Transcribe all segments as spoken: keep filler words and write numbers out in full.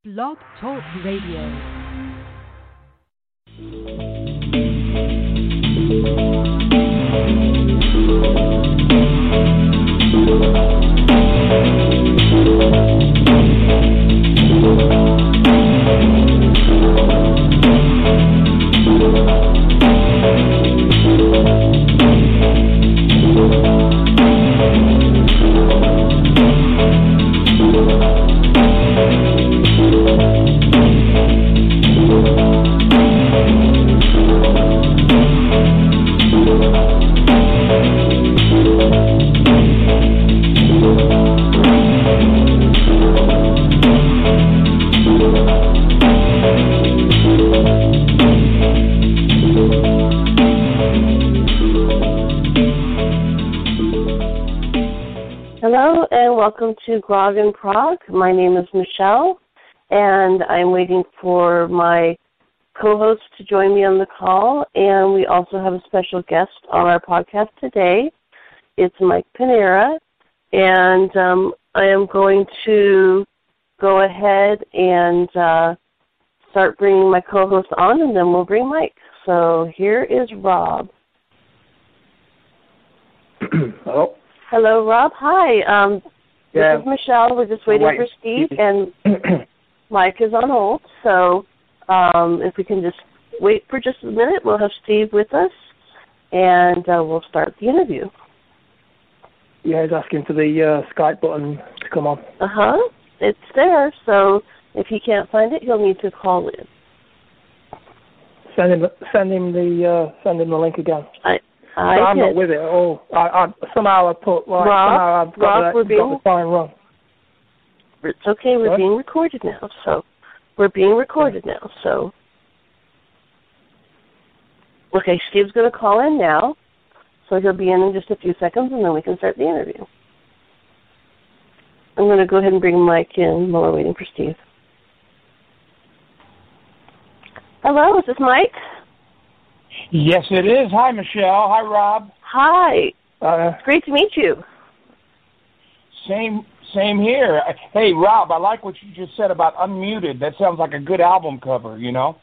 Blog Talk Radio. Hello and welcome to Grog and Prog. My name is Michelle, and I'm waiting for my co-host to join me on the call, and we also have a special guest on our podcast today. It's Mike Panera, and um, I am going to go ahead and uh, start bringing my co-host on, and then we'll bring Mike. So here is Rob. Hello. Hello, Rob. Hi. Um, Yeah. This is Michelle. We're just waiting Right. for Steve, and Mike is on hold. So um, if we can just wait for just a minute, we'll have Steve with us, and uh, we'll start the interview. Yeah, he's asking for the uh, Skype button to come on. Uh-huh. It's there, so if he can't find it, he'll need to call in. Send him, send him the, uh, send him the link again. I, I So I'm did. not with it at all. I, I somehow I put like Rob, somehow I've got, Rob, that, we're got being- the time wrong. It's okay. We're What? being recorded now, so we're being recorded now. So, okay, Steve's going to call in now, so he'll be in in just a few seconds, and then we can start the interview. I'm going to go ahead and bring Mike in while we're waiting for Steve. Hello, is this Mike? Yes, it is. Hi, Michelle. Hi, Rob. Hi. Uh, It's great to meet you. Same, same here. Hey, Rob, I like what you just said about Unmuted. That sounds like a good album cover, you know?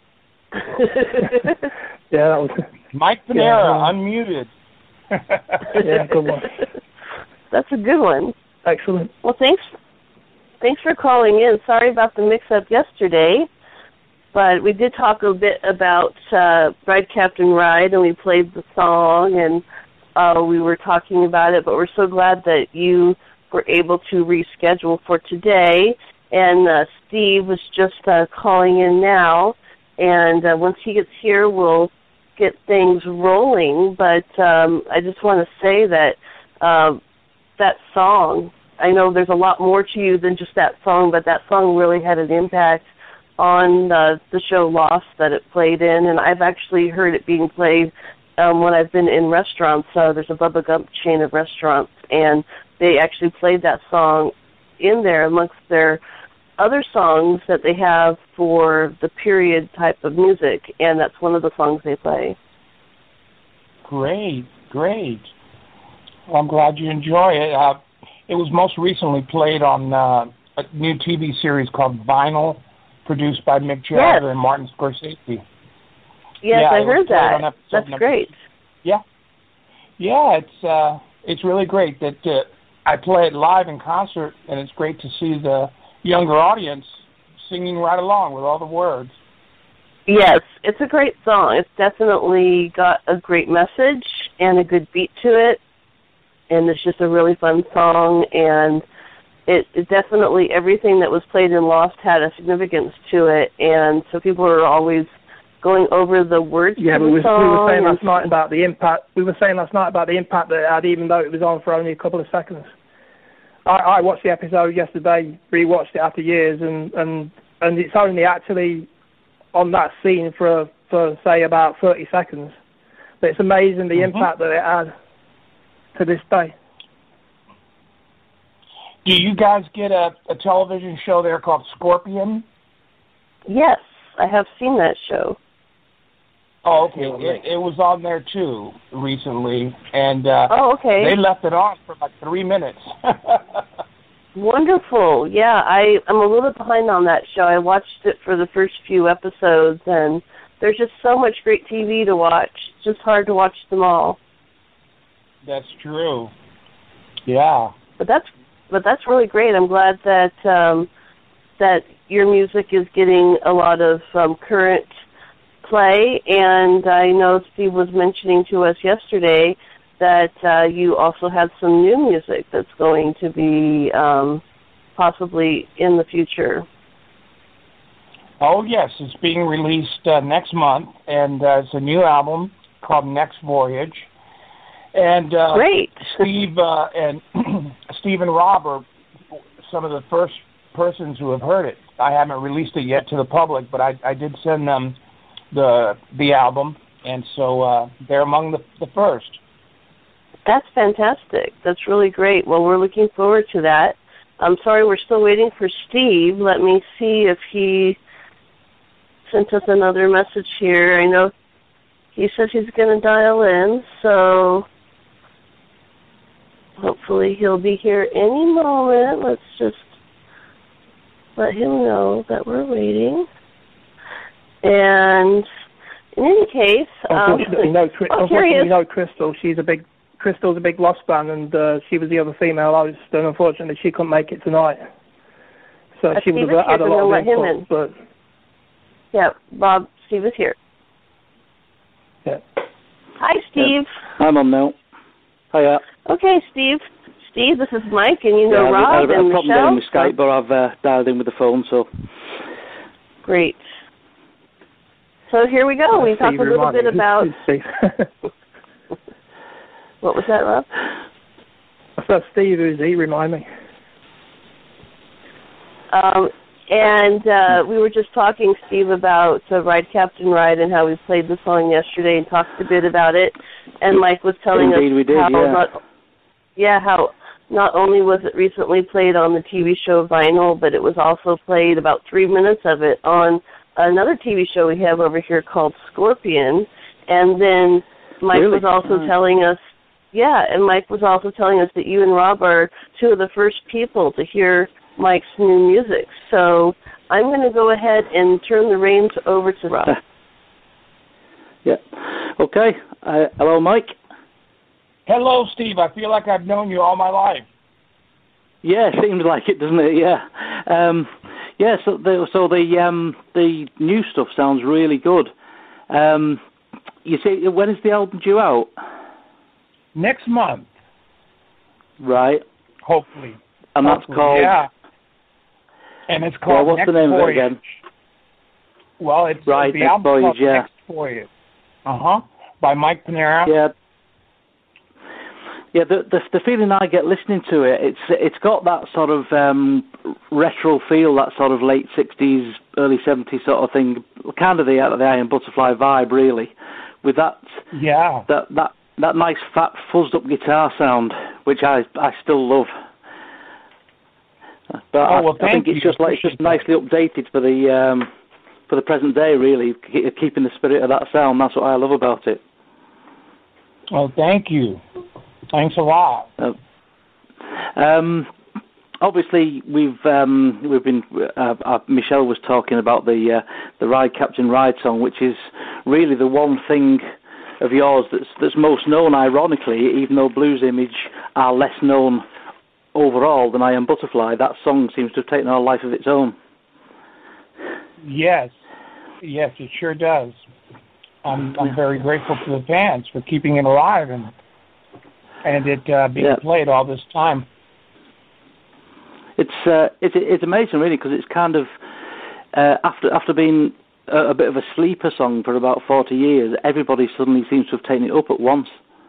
yeah, that was Mike Panera, Yeah. Unmuted. yeah, good one. That's a good one. Excellent. Well, thanks. Thanks for calling in. Sorry about the mix-up yesterday, but we did talk a bit about uh, Ride Captain Ride, and we played the song, and uh, we were talking about it. But we're so glad that you were able to reschedule for today. And uh, Steve was just uh, calling in now, and uh, once he gets here, we'll get things rolling. But um, I just want to say that. Uh, that song, I know there's a lot more to you than just that song, but that song really had an impact on uh, the show Lost that it played in, and I've actually heard it being played um, when I've been in restaurants. So there's a Bubba Gump chain of restaurants, and they actually played that song in there amongst their other songs that they have for the period type of music, and that's one of the songs they play. Great, great. Well, I'm glad you enjoy it. Uh, it was most recently played on uh, a new T V series called Vinyl, produced by Mick Jagger Yes. and Martin Scorsese. Yes, Yeah, I it was heard played on that. episode That's number- great. Yeah, yeah, it's uh, it's really great that uh, I play it live in concert, and it's great to see the younger audience singing right along with all the words. Yes, it's a great song. It's definitely got a great message and a good beat to it, and it's just a really fun song, and it, it definitely, everything that was played in Lost had a significance to it, and so people are always going over the words Yeah, to we the were, song. we were saying and- last night about the impact. We were saying last night about the impact that it had, even though it was on for only a couple of seconds. I, I watched the episode yesterday, rewatched it after years, and, and, and it's only actually on that scene for, for say, about thirty seconds. But it's amazing the Mm-hmm. impact that it had to this day. Do you guys get a, a television show there called Scorpion? Yes, I have seen that show. Oh, okay. It, it was on there too recently, and uh, Oh, okay. they left it on for like three minutes. Wonderful. Yeah, I, I'm a little bit behind on that show. I watched it for the first few episodes, and there's just so much great T V to watch. It's just hard to watch them all. That's true. Yeah. But that's but that's really great. I'm glad that um, that your music is getting a lot of um, current play, and I know Steve was mentioning to us yesterday that uh, you also have some new music that's going to be um, possibly in the future. Oh, yes. It's being released uh, next month, and uh, it's a new album called Next Voyage. And uh, Great. Steve uh, and Steve and Rob are some of the first persons who have heard it. I haven't released it yet to the public, but I, I did send them the the album, and so uh, they're among the, the first. That's fantastic. That's really great. Well, we're looking forward to that. I'm sorry, we're still waiting for Steve. Let me see if he sent us another message here. I know he says he's going to dial in, so hopefully he'll be here any moment. Let's just let him know that we're waiting. And in any case, unfortunately, um, no, oh, unfortunately, no, Crystal. She's a big Crystal's a big Lost fan, and uh, she was the other female host, and unfortunately, she couldn't make it tonight. So uh, she Steve would have had a lot of him input, in. but yeah, Bob, Steve is here. Yeah. Hi, Steve. Yeah. I'm on now. Hiya. Okay, Steve. Steve, this is Mike, and you know yeah, Rob I had a, and a problem Michelle. getting with Skype, but I've uh, dialed in with the phone, so. Great. So here we go. We talked a little bit about. What was that, Rob? I said, Steve, who's he? Remind me. Um, and uh, we were just talking, Steve, about uh, Ride Captain Ride and how we played the song yesterday and talked a bit about it. And Mike was telling Indeed us we did, how yeah. not, yeah, how not only was it recently played on the T V show Vinyl, but it was also played about three minutes of it on another T V show we have over here called Scorpion. And then Mike really? was also right. telling us, yeah, and Mike was also telling us that you and Rob are two of the first people to hear Mike's new music. So I'm going to go ahead and turn the reins over to Rob. Yeah. Okay. Uh, hello, Mike. Hello, Steve. I feel like I've known you all my life. Yeah, seems like it, doesn't it? Yeah. Um, yeah. So the so the um, the new stuff sounds really good. Um, you see, when is the album due out? Next month. Right. Hopefully. And Hopefully, that's called. Yeah. And it's called Well, what's Next the name Voyage. of it again? Well, it's right, the Next album Voyage, called yeah. Next Voyage. Uh huh. By Mike Panera. Yeah. Yeah, the, the the feeling I get listening to it, it's it's got that sort of um, retro feel, that sort of late sixties, early seventies sort of thing, kind of the the Iron Butterfly vibe, really, with that Yeah. that that that nice fat fuzzed up guitar sound, which I I still love. But Oh, I, well, I think thank it's you. just like it's just Appreciate nicely updated for the um, for the present day, really, Ke- keeping the spirit of that sound. That's what I love about it. Well, thank you. Thanks a lot. Uh, um, obviously, we've um, we've been. Uh, uh, Michelle was talking about the uh, the Ride Captain Ride song, which is really the one thing of yours that's that's most known. Ironically, even though Blues Image are less known overall than I Am Butterfly, that song seems to have taken on a life of its own. Yes. Yes, it sure does. I'm I'm very grateful to the fans for keeping it alive and and it uh, being Yeah. played all this time. It's uh, it's it's amazing, really, because it's kind of uh, after after being a, a bit of a sleeper song for about forty years, everybody suddenly seems to have taken it up at once.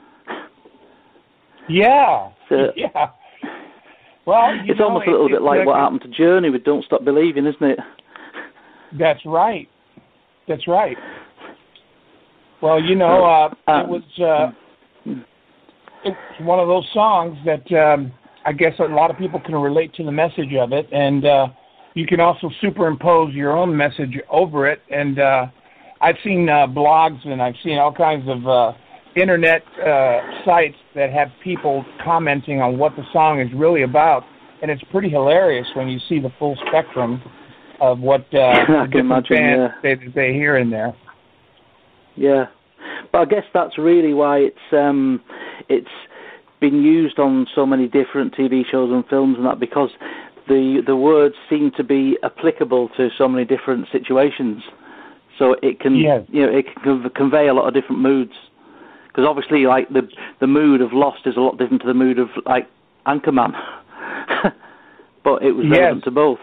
Yeah. So, yeah. Well, you it's know, almost it, a little bit it's like uh, what happened to Journey with Don't Stop Believing, isn't it? That's right. That's right. Well, you know, uh, Um, it was uh, it's one of those songs that um, I guess a lot of people can relate to the message of it, and uh, you can also superimpose your own message over it. And uh, I've seen uh, blogs and I've seen all kinds of uh, internet uh, sites that have people commenting on what the song is really about, and it's pretty hilarious when you see the full spectrum of what uh, I the can different imagine, bands yeah. they, they hear in there. Yeah, but I guess that's really why it's um, it's been used on so many different T V shows and films and that, because the the words seem to be applicable to so many different situations. So it can, yes. you know, it can convey a lot of different moods. Because obviously, like the the mood of Lost is a lot different to the mood of like Anchorman, but it was relevant yes. to both.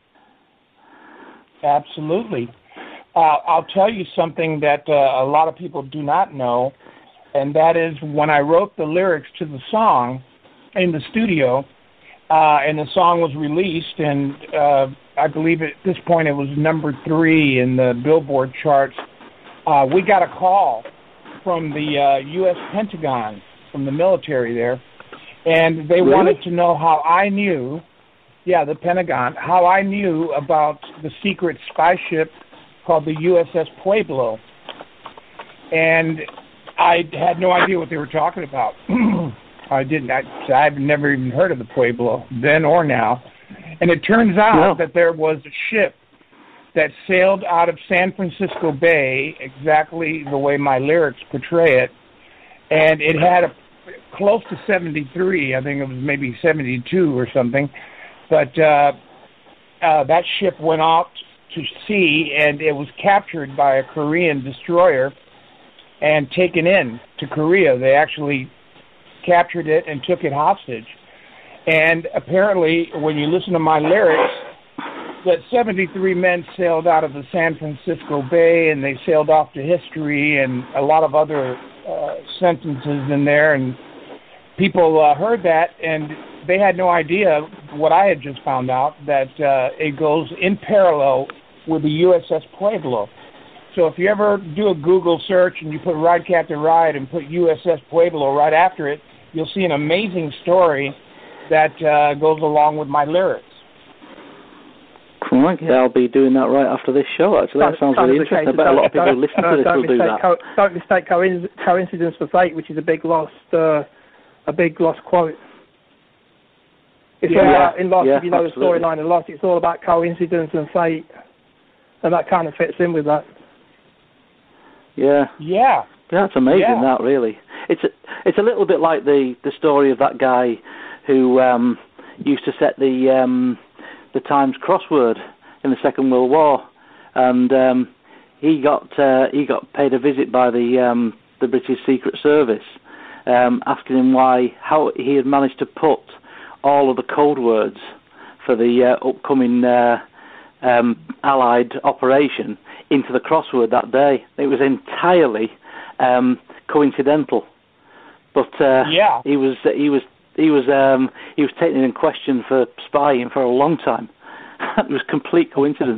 Absolutely. Uh, I'll tell you something that uh, a lot of people do not know, and that is when I wrote the lyrics to the song in the studio, uh, and the song was released, and uh, I believe at this point it was number three in the Billboard charts, uh, we got a call from the uh, U S Pentagon, from the military there, and they really? wanted to know how I knew, yeah, the Pentagon, how I knew about the secret spy ship called the U S S Pueblo. And I had no idea what they were talking about. I didn't. I, I've never even heard of the Pueblo, then or now. And it turns out no. that there was a ship that sailed out of San Francisco Bay, exactly the way my lyrics portray it. And it had a close to seventy-three, I think it was maybe seventy-two or something. But uh, uh, that ship went out to sea, and it was captured by a Korean destroyer and taken in to Korea. They actually captured it and took it hostage. And apparently, when you listen to my lyrics, that seventy-three men sailed out of the San Francisco Bay, and they sailed off to history, and a lot of other uh, sentences in there. And people uh, heard that, and they had no idea what I had just found out, that uh, it goes in parallel with the U S S Pueblo. So if you ever do a Google search and you put Ride Captain Ride and put U S S Pueblo right after it, you'll see an amazing story that uh, goes along with my lyrics. Right, yeah, I'll be doing that right after this show, actually. That sounds really interesting. I bet a lot of people who listen to this will do that. Co- don't mistake coincidence for fate, which is a big lost, uh, a big lost quote. It's yeah, all about, in Lost, yeah, if you know absolutely. the storyline of Lost, it's all about coincidence and fate, and that kind of fits in with that. Yeah. Yeah. That's amazing, yeah. that, really. It's a, it's a little bit like the, the story of that guy who um, used to set the um, the Times crossword in the Second World War, and um, he got uh, he got paid a visit by the um, the British Secret Service, um, asking him why how he had managed to put all of the code words for the uh, upcoming uh, um, Allied operation into the crossword that day. It was entirely um, coincidental, but uh, yeah. he was he was he was um, he was taken in question for spying for a long time. It was complete coincidence.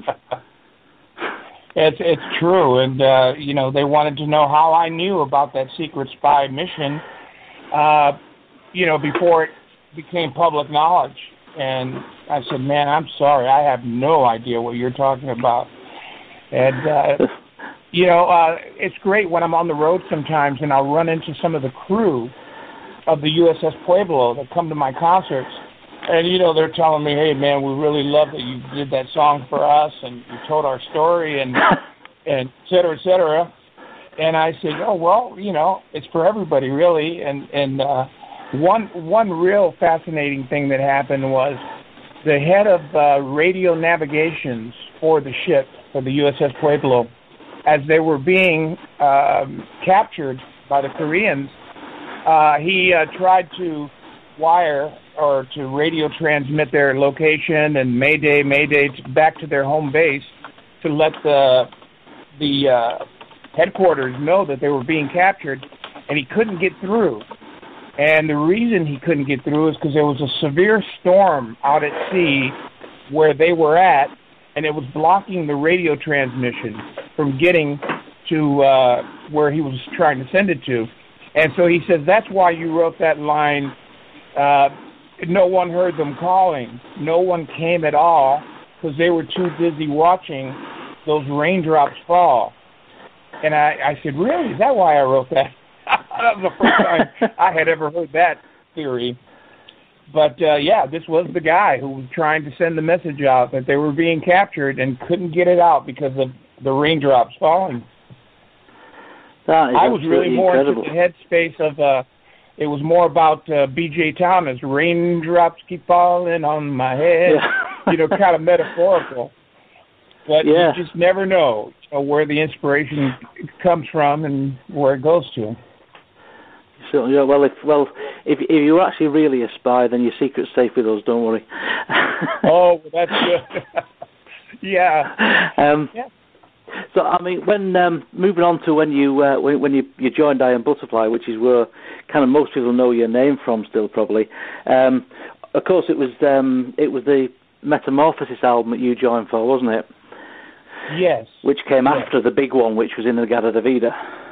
It's it's true, and uh, you know, they wanted to know how I knew about that secret spy mission, uh, you know, before it became public knowledge. And I said, man, I'm sorry, I have no idea what you're talking about. And uh, you know, uh, it's great when I'm on the road sometimes, and I'll run into some of the crew of the U S S Pueblo that come to my concerts. And, you know, they're telling me, hey, man, we really love that you did that song for us and you told our story and, and et cetera, et cetera. And I said, oh, well, you know, it's for everybody, really. And, and uh, one one real fascinating thing that happened was the head of uh, radio navigations for the ship, for the U S S Pueblo, as they were being um, captured by the Koreans, uh, he uh, tried to wire or to radio transmit their location and Mayday, Mayday to, back to their home base to let the the uh, headquarters know that they were being captured, and he couldn't get through. And the reason he couldn't get through is because there was a severe storm out at sea where they were at, and it was blocking the radio transmission from getting to uh, where he was trying to send it to. And so he says, that's why you wrote that line, uh, no one heard them calling. No one came at all because they were too busy watching those raindrops fall. And I, I said, really? Is that why I wrote that? That was the first time I had ever heard that theory. But, uh, yeah, this was the guy who was trying to send the message out that they were being captured and couldn't get it out because of the raindrops falling. That is I was really more incredible. into the headspace of, uh, it was more about uh, B J Thomas, raindrops keep falling on my head, Yeah. you know, kind of metaphorical. But yeah. you just never know, you know where the inspiration comes from and where it goes to. So, yeah, well, if well, if if you're actually really a spy, then your secret's safe with us. Don't worry. Oh, that's good. yeah. Um, yeah. So, I mean, when um, moving on to when you uh, when, when you, you joined Iron Butterfly, which is where kind of most people know your name from, still probably. Um, of course, it was um, it was the Metamorphosis album that you joined for, wasn't it? Yes. Which came yes. after the big one, which was In-A-Gadda-Da-Vida.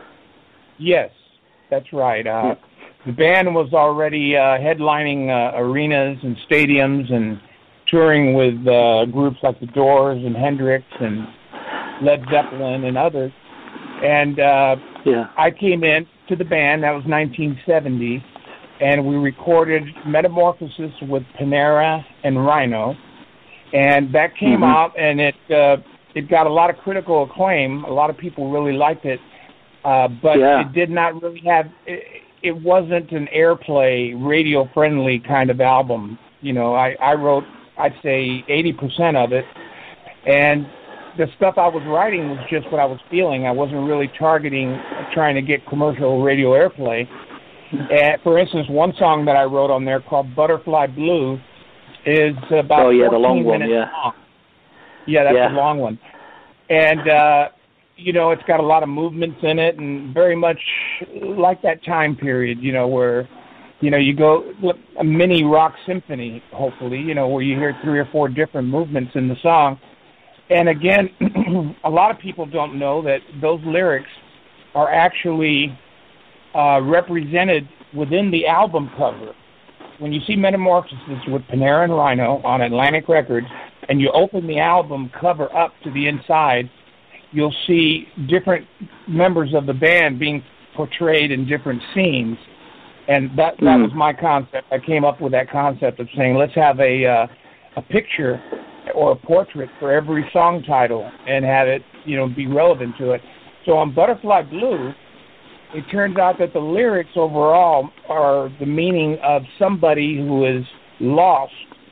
Yes. That's right. Uh, yeah. The band was already uh, headlining uh, arenas and stadiums and touring with uh, groups like The Doors and Hendrix and Led Zeppelin and others. And uh, yeah. I came in to the band, that was nineteen seventy, and we recorded Metamorphosis with Panera and Rhino. And that came mm-hmm. out, and it uh, it got a lot of critical acclaim. A lot of people really liked it. Uh, but yeah. it did not really have, it, it wasn't an airplay, radio-friendly kind of album. You know, I, I wrote, I'd say, eighty percent of it. And the stuff I was writing was just what I was feeling. I wasn't really targeting, trying to get commercial radio airplay. And for instance, one song that I wrote on there called Butterfly Blue is about oh, yeah, the long minutes one, yeah. long. Yeah, that's yeah. the long one. And, uh, you know, it's got a lot of movements in it and very much like that time period, you know, where, you know, you go a mini rock symphony, hopefully, you know, where you hear three or four different movements in the song. And again, a lot of people don't know that those lyrics are actually uh, represented within the album cover. When you see Metamorphosis with Panera and Rhino on Atlantic Records, and you open the album cover up to the inside, you'll see different members of the band being portrayed in different scenes. And that, that mm. was my concept. I came up with that concept of saying, let's have a uh, a picture or a portrait for every song title and have it, you know, be relevant to it. So on Butterfly Blue, it turns out that the lyrics overall are the meaning of somebody who is lost,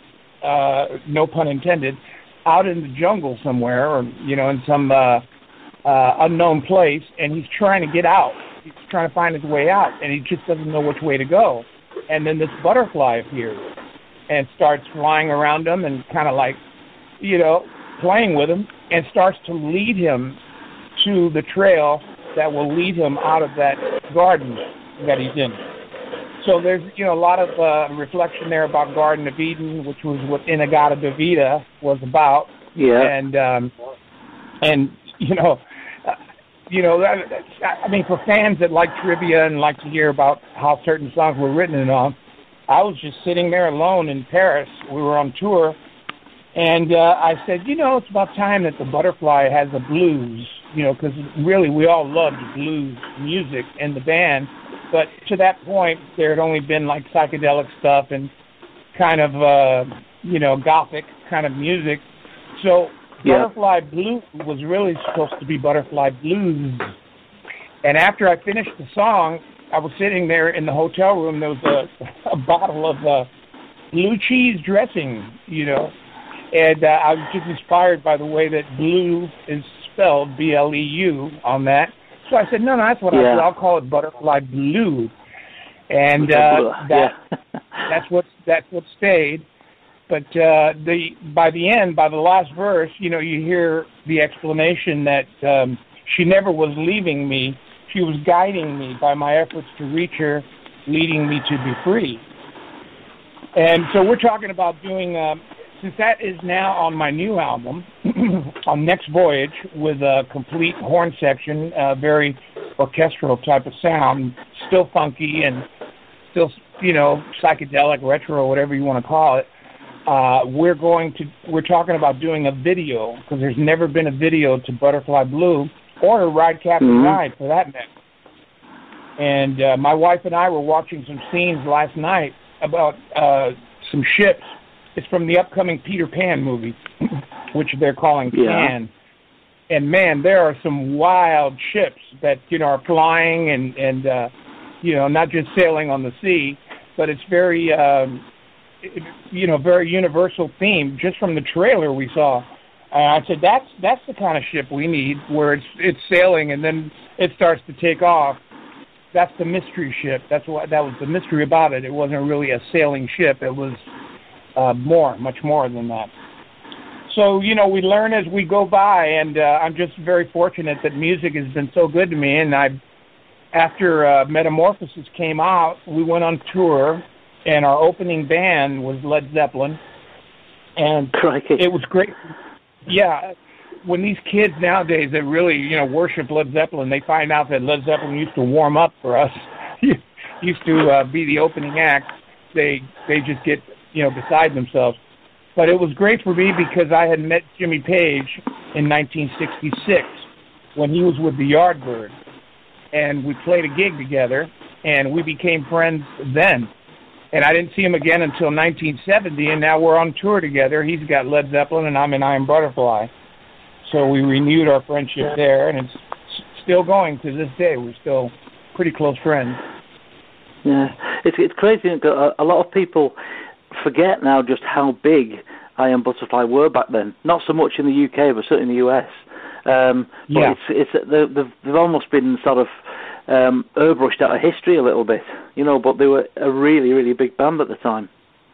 uh, no pun intended, out in the jungle somewhere, or, you know, in some uh, uh, unknown place, and he's trying to get out. He's trying to find his way out, and he just doesn't know which way to go. And then this butterfly appears and starts flying around him and kind of like, you know, playing with him, and starts to lead him to the trail that will lead him out of that garden that he's in. So there's, you know, a lot of uh, reflection there about Garden of Eden, which was what In-A-Gadda-Da-Vida was about. Yeah. And, um, and you know, uh, you know, that, I mean, for fans that like trivia and like to hear about how certain songs were written and all, I was just sitting there alone in Paris. We were on tour. And uh, I said, you know, it's about time that the Butterfly has a blues, you know, because really we all loved blues music in the band. But to that point, there had only been like psychedelic stuff and kind of, uh, you know, gothic kind of music. So yeah. Butterfly Blue was really supposed to be Butterfly Blues. And after I finished the song, I was sitting there in the hotel room. There was a, a bottle of uh, blue cheese dressing, you know. And uh, I was just inspired by the way that blue is spelled, B L E U, on that. So I said, no, no, that's what yeah. I, I'll call it Butterfly Blue. And uh, that, yeah. that's what that's what stayed. But uh, the by the end, by the last verse, you know, you hear the explanation that um, she never was leaving me. She was guiding me by my efforts to reach her, leading me to be free. And so we're talking about doing... Uh, Since that is now on my new album, on Next Voyage, with a complete horn section, a very orchestral type of sound, still funky and still, you know, psychedelic, retro, whatever you want to call it. Uh, we're going to, we're talking about doing a video, because there's never been a video to Butterfly Blue, or to Ride Captain mm-hmm. Ride, for that matter. And uh, my wife and I were watching some scenes last night about... Uh, some ships. It's from the upcoming Peter Pan movie, which they're calling yeah. Pan. And man, there are some wild ships that, you know, are flying and, and uh, you know, not just sailing on the sea, but it's very, um, it, you know, very universal theme just from the trailer we saw. And I said, that's that's the kind of ship we need, where it's it's sailing and then it starts to take off. That's the mystery ship. That's what that was the mystery about it. It wasn't really a sailing ship. It was uh, more, much more than that. So, you know, we learn as we go by, and uh, I'm just very fortunate that music has been so good to me. And I, after uh, Metamorphosis came out, we went on tour, and our opening band was Led Zeppelin. And Crikey. It was great. Yeah, when these kids nowadays that really, you know, worship Led Zeppelin, they find out that Led Zeppelin used to warm up for us, used to uh, be the opening act, they they just get, you know, beside themselves. But it was great for me because I had met Jimmy Page in nineteen sixty-six when he was with the Yardbirds, and we played a gig together, and we became friends then. And I didn't see him again until nineteen seventy, and now we're on tour together. He's got Led Zeppelin, and I'm in Iron Butterfly. So we renewed our friendship there, and it's still going to this day. We're still pretty close friends. Yeah, it's it's crazy. A lot of people forget now just how big Iron Butterfly were back then. Not so much in the U K, but certainly in the U S. Um, but yeah. it's it's they've, they've almost been sort of um, airbrushed out of history a little bit, you know. But they were a really, really big band at the time.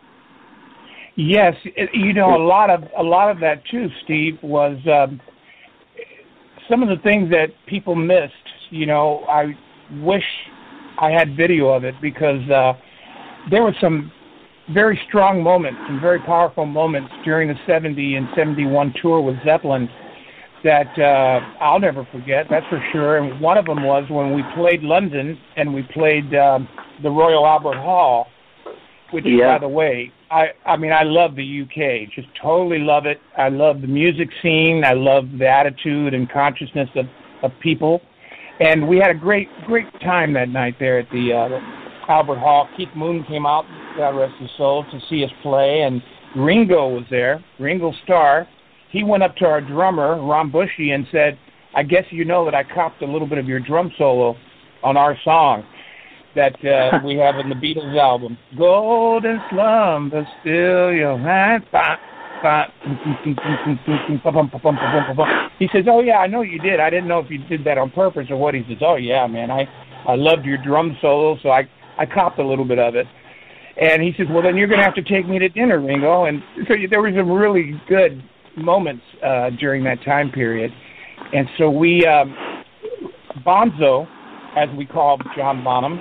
Yes, you know, a lot of a lot of that too, Steve, was um, some of the things that people missed. You know, I wish I had video of it because uh, there were some very strong moments, some very powerful moments during the seventy and seventy-one tour with Zeppelin that uh, I'll never forget, that's for sure. And one of them was when we played London and we played uh, the Royal Albert Hall, which, yeah. by the way, I, I mean, I love the U K, just totally love it. I love the music scene. I love the attitude and consciousness of, of people. And we had a great, great time that night there at the uh, Albert Hall. Keith Moon came out, God rest his soul, to see us play, and Ringo was there, Ringo Starr. He went up to our drummer, Ron Bushy, and said, I guess you know that I copped a little bit of your drum solo on our song that uh, we have in the Beatles album. Golden slumber, still your hand. He says, oh, yeah, I know you did. I didn't know if you did that on purpose or what. He says, oh, yeah, man, I, I loved your drum solo, so I, I copped a little bit of it. And he says, well, then you're going to have to take me to dinner, Ringo. And so there were some really good moments uh, during that time period. And so we, um, Bonzo, as we called John Bonham,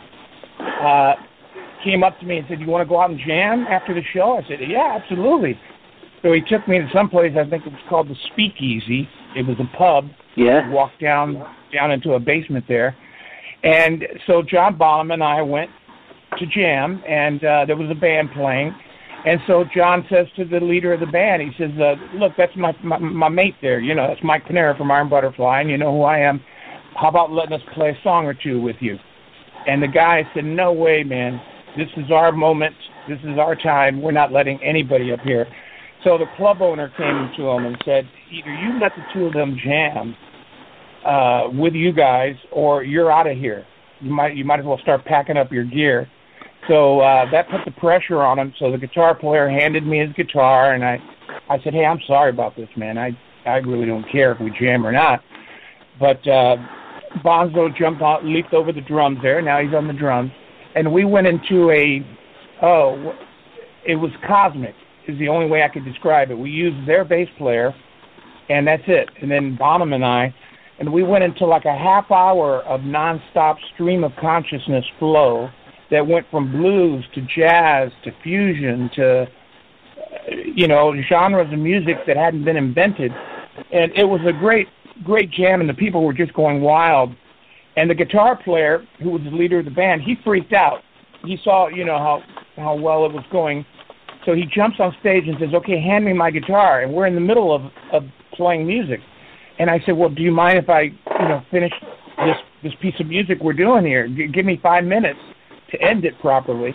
uh, came up to me and said, you want to go out and jam after the show? I said, yeah, absolutely. So he took me to some place, I think it was called the Speakeasy. It was a pub. Yeah. We walked down, down into a basement there. And so John Bonham and I went to jam, and uh, there was a band playing. And so John says to the leader of the band, he says, uh, look, that's my, my my mate there. You know, that's Mike Panera from Iron Butterfly, and you know who I am. How about letting us play a song or two with you? And the guy said, no way, man. This is our moment. This is our time. We're not letting anybody up here. So the club owner came to him and said, either you let the two of them jam uh, with you guys, or you're out of here. You might you might as well start packing up your gear. So uh, that put the pressure on him. So the guitar player handed me his guitar, and I, I said, hey, I'm sorry about this, man. I, I really don't care if we jam or not. But uh, Bonzo jumped out, leaped over the drums there. Now he's on the drums. And we went into a, oh, it was cosmic is the only way I could describe it. We used their bass player, and that's it. And then Bonham and I, and we went into like a half hour of nonstop stream of consciousness flow that went from blues to jazz to fusion to, you know, genres of music that hadn't been invented. And it was a great, great jam, and the people were just going wild. And the guitar player, who was the leader of the band, he freaked out. He saw, you know, how, how well it was going. So he jumps on stage and says, okay, hand me my guitar. And we're in the middle of, of playing music. And I said, well, do you mind if I, you know, finish this, this piece of music we're doing here? G- give me five minutes to end it properly.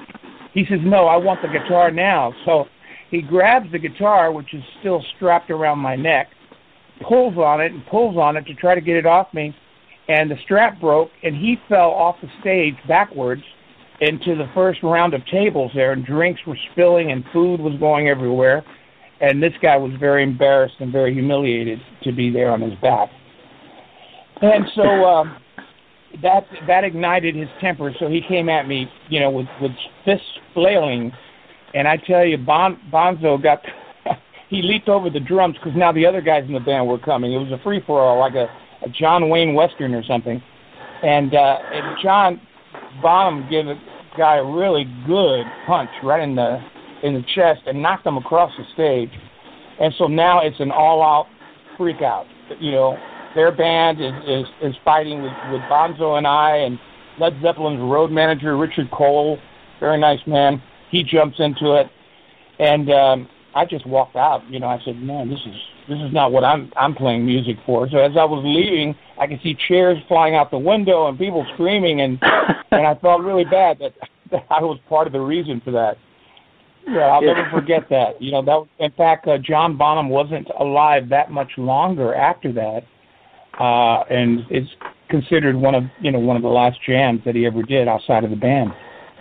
He says, no, I want the guitar now. So he grabs the guitar, which is still strapped around my neck, pulls on it and pulls on it to try to get it off me, and the strap broke, and he fell off the stage backwards into the first round of tables there, and drinks were spilling and food was going everywhere, and this guy was very embarrassed and very humiliated to be there on his back. And so um, that that ignited his temper, so he came at me, you know, with, with fists flailing, and I tell you, bon, Bonzo got, he leaped over the drums because now the other guys in the band were coming. It was a free-for-all, like a, a John Wayne Western or something. And, uh, and John Bonham gave the guy a really good punch right in the in the chest and knocked him across the stage. And so now it's an all-out freak-out. You know, their band is, is, is fighting with, with Bonzo and I, and Led Zeppelin's road manager, Richard Cole, very nice man, he jumps into it. And um, I just walked out. You know, I said, man, this is this is not what I'm I'm playing music for. So as I was leaving, I could see chairs flying out the window and people screaming, and and I felt really bad that, that I was part of the reason for that. Yeah, I'll yeah. never forget that. You know, that in fact, uh, John Bonham wasn't alive that much longer after that, uh, and it's considered one of you know one of the last jams that he ever did outside of the band.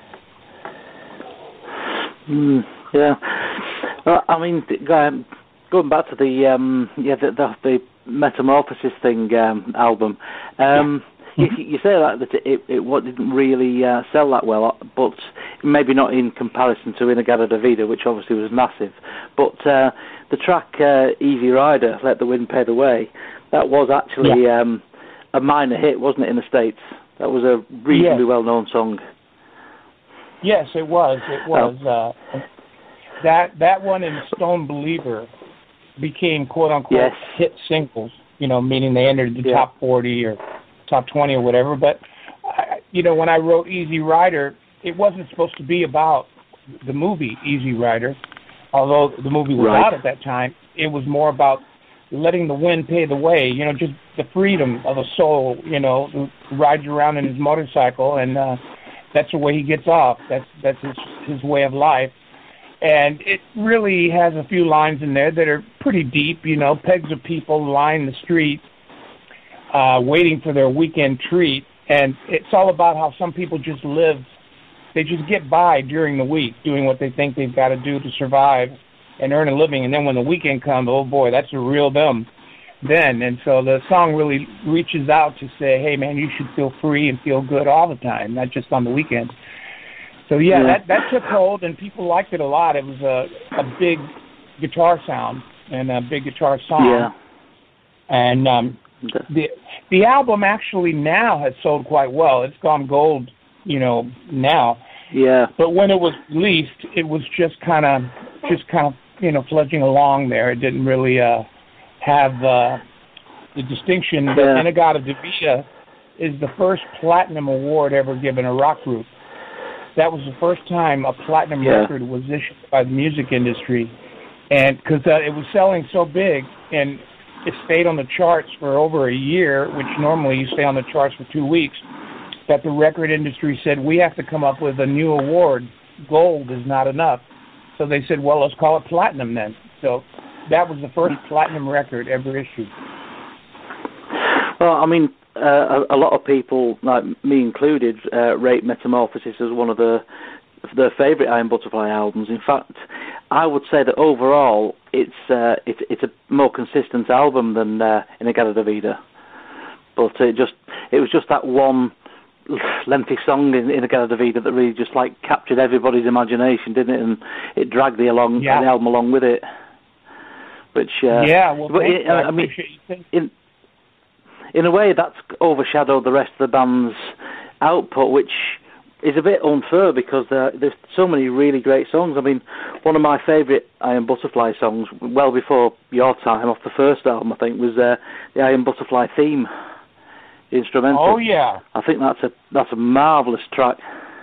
Mm, yeah, well, I mean, um, going back to the um, yeah the, the, the Metamorphosis thing um, album. Um, yeah. you, you say that that it, it what didn't really uh, sell that well, but maybe not in comparison to In-A-Gadda-Da-Vida, which obviously was massive. But uh, the track uh, Easy Rider, Let the Wind Pay the Way, that was actually yeah. um, a minor hit, wasn't it, in the States? That was a reasonably yes. well-known song. Yes, it was. It was. Oh. Uh, that that one and Stone Believer became quote-unquote yes. hit singles, you know, meaning they entered the yeah. top forty or top twenty or whatever. But, I, you know, when I wrote Easy Rider, it wasn't supposed to be about the movie Easy Rider, although the movie was right. out at that time. It was more about letting the wind pay the way, you know, just the freedom of a soul, you know, who rides around in his motorcycle, and uh, that's the way he gets off. That's that's his, his way of life. And it really has a few lines in there that are pretty deep, you know, pegs of people line the street uh, waiting for their weekend treat. And it's all about how some people just live. They just get by during the week doing what they think they've got to do to survive and earn a living. And then when the weekend comes, oh, boy, that's the real them then. And so the song really reaches out to say, hey, man, you should feel free and feel good all the time, not just on the weekend. So, yeah, yeah. that, that took hold, and people liked it a lot. It was a, a big guitar sound and a big guitar song. Yeah. And um, the the album actually now has sold quite well. It's gone gold, you know, now. Yeah. But when it was released, it was just kind of, just kind of, you know, fledging along there. It didn't really uh, have uh, the distinction that yeah. In-A-Gadda-Da-Vida is the first platinum award ever given a rock group. That was the first time a platinum yeah. record was issued by the music industry, and because uh, it was selling so big, and it stayed on the charts for over a year, which normally you stay on the charts for two weeks, that the record industry said, we have to come up with a new award. Gold is not enough. So they said, well, let's call it platinum then. So that was the first platinum record ever issued. Well, I mean, Uh, a, a lot of people, like me included, uh, rate Metamorphosis as one of the their favourite Iron Butterfly albums. In fact, I would say that overall, it's uh, it's it's a more consistent album than uh, In-A-Gadda-Da-Vida. But it just it was just that one lengthy song in In-A-Gadda-Da-Vida that really just like captured everybody's imagination, didn't it? And it dragged the along yeah. the album along with it. Which uh, yeah, well, but it, I, I mean, in in a way, that's overshadowed the rest of the band's output, which is a bit unfair because there, there's so many really great songs. I mean, one of my favourite Iron Butterfly songs, well before your time, off the first album, I think, was uh, the Iron Butterfly theme, the instrumental. Oh, yeah. I think that's a that's a marvellous track.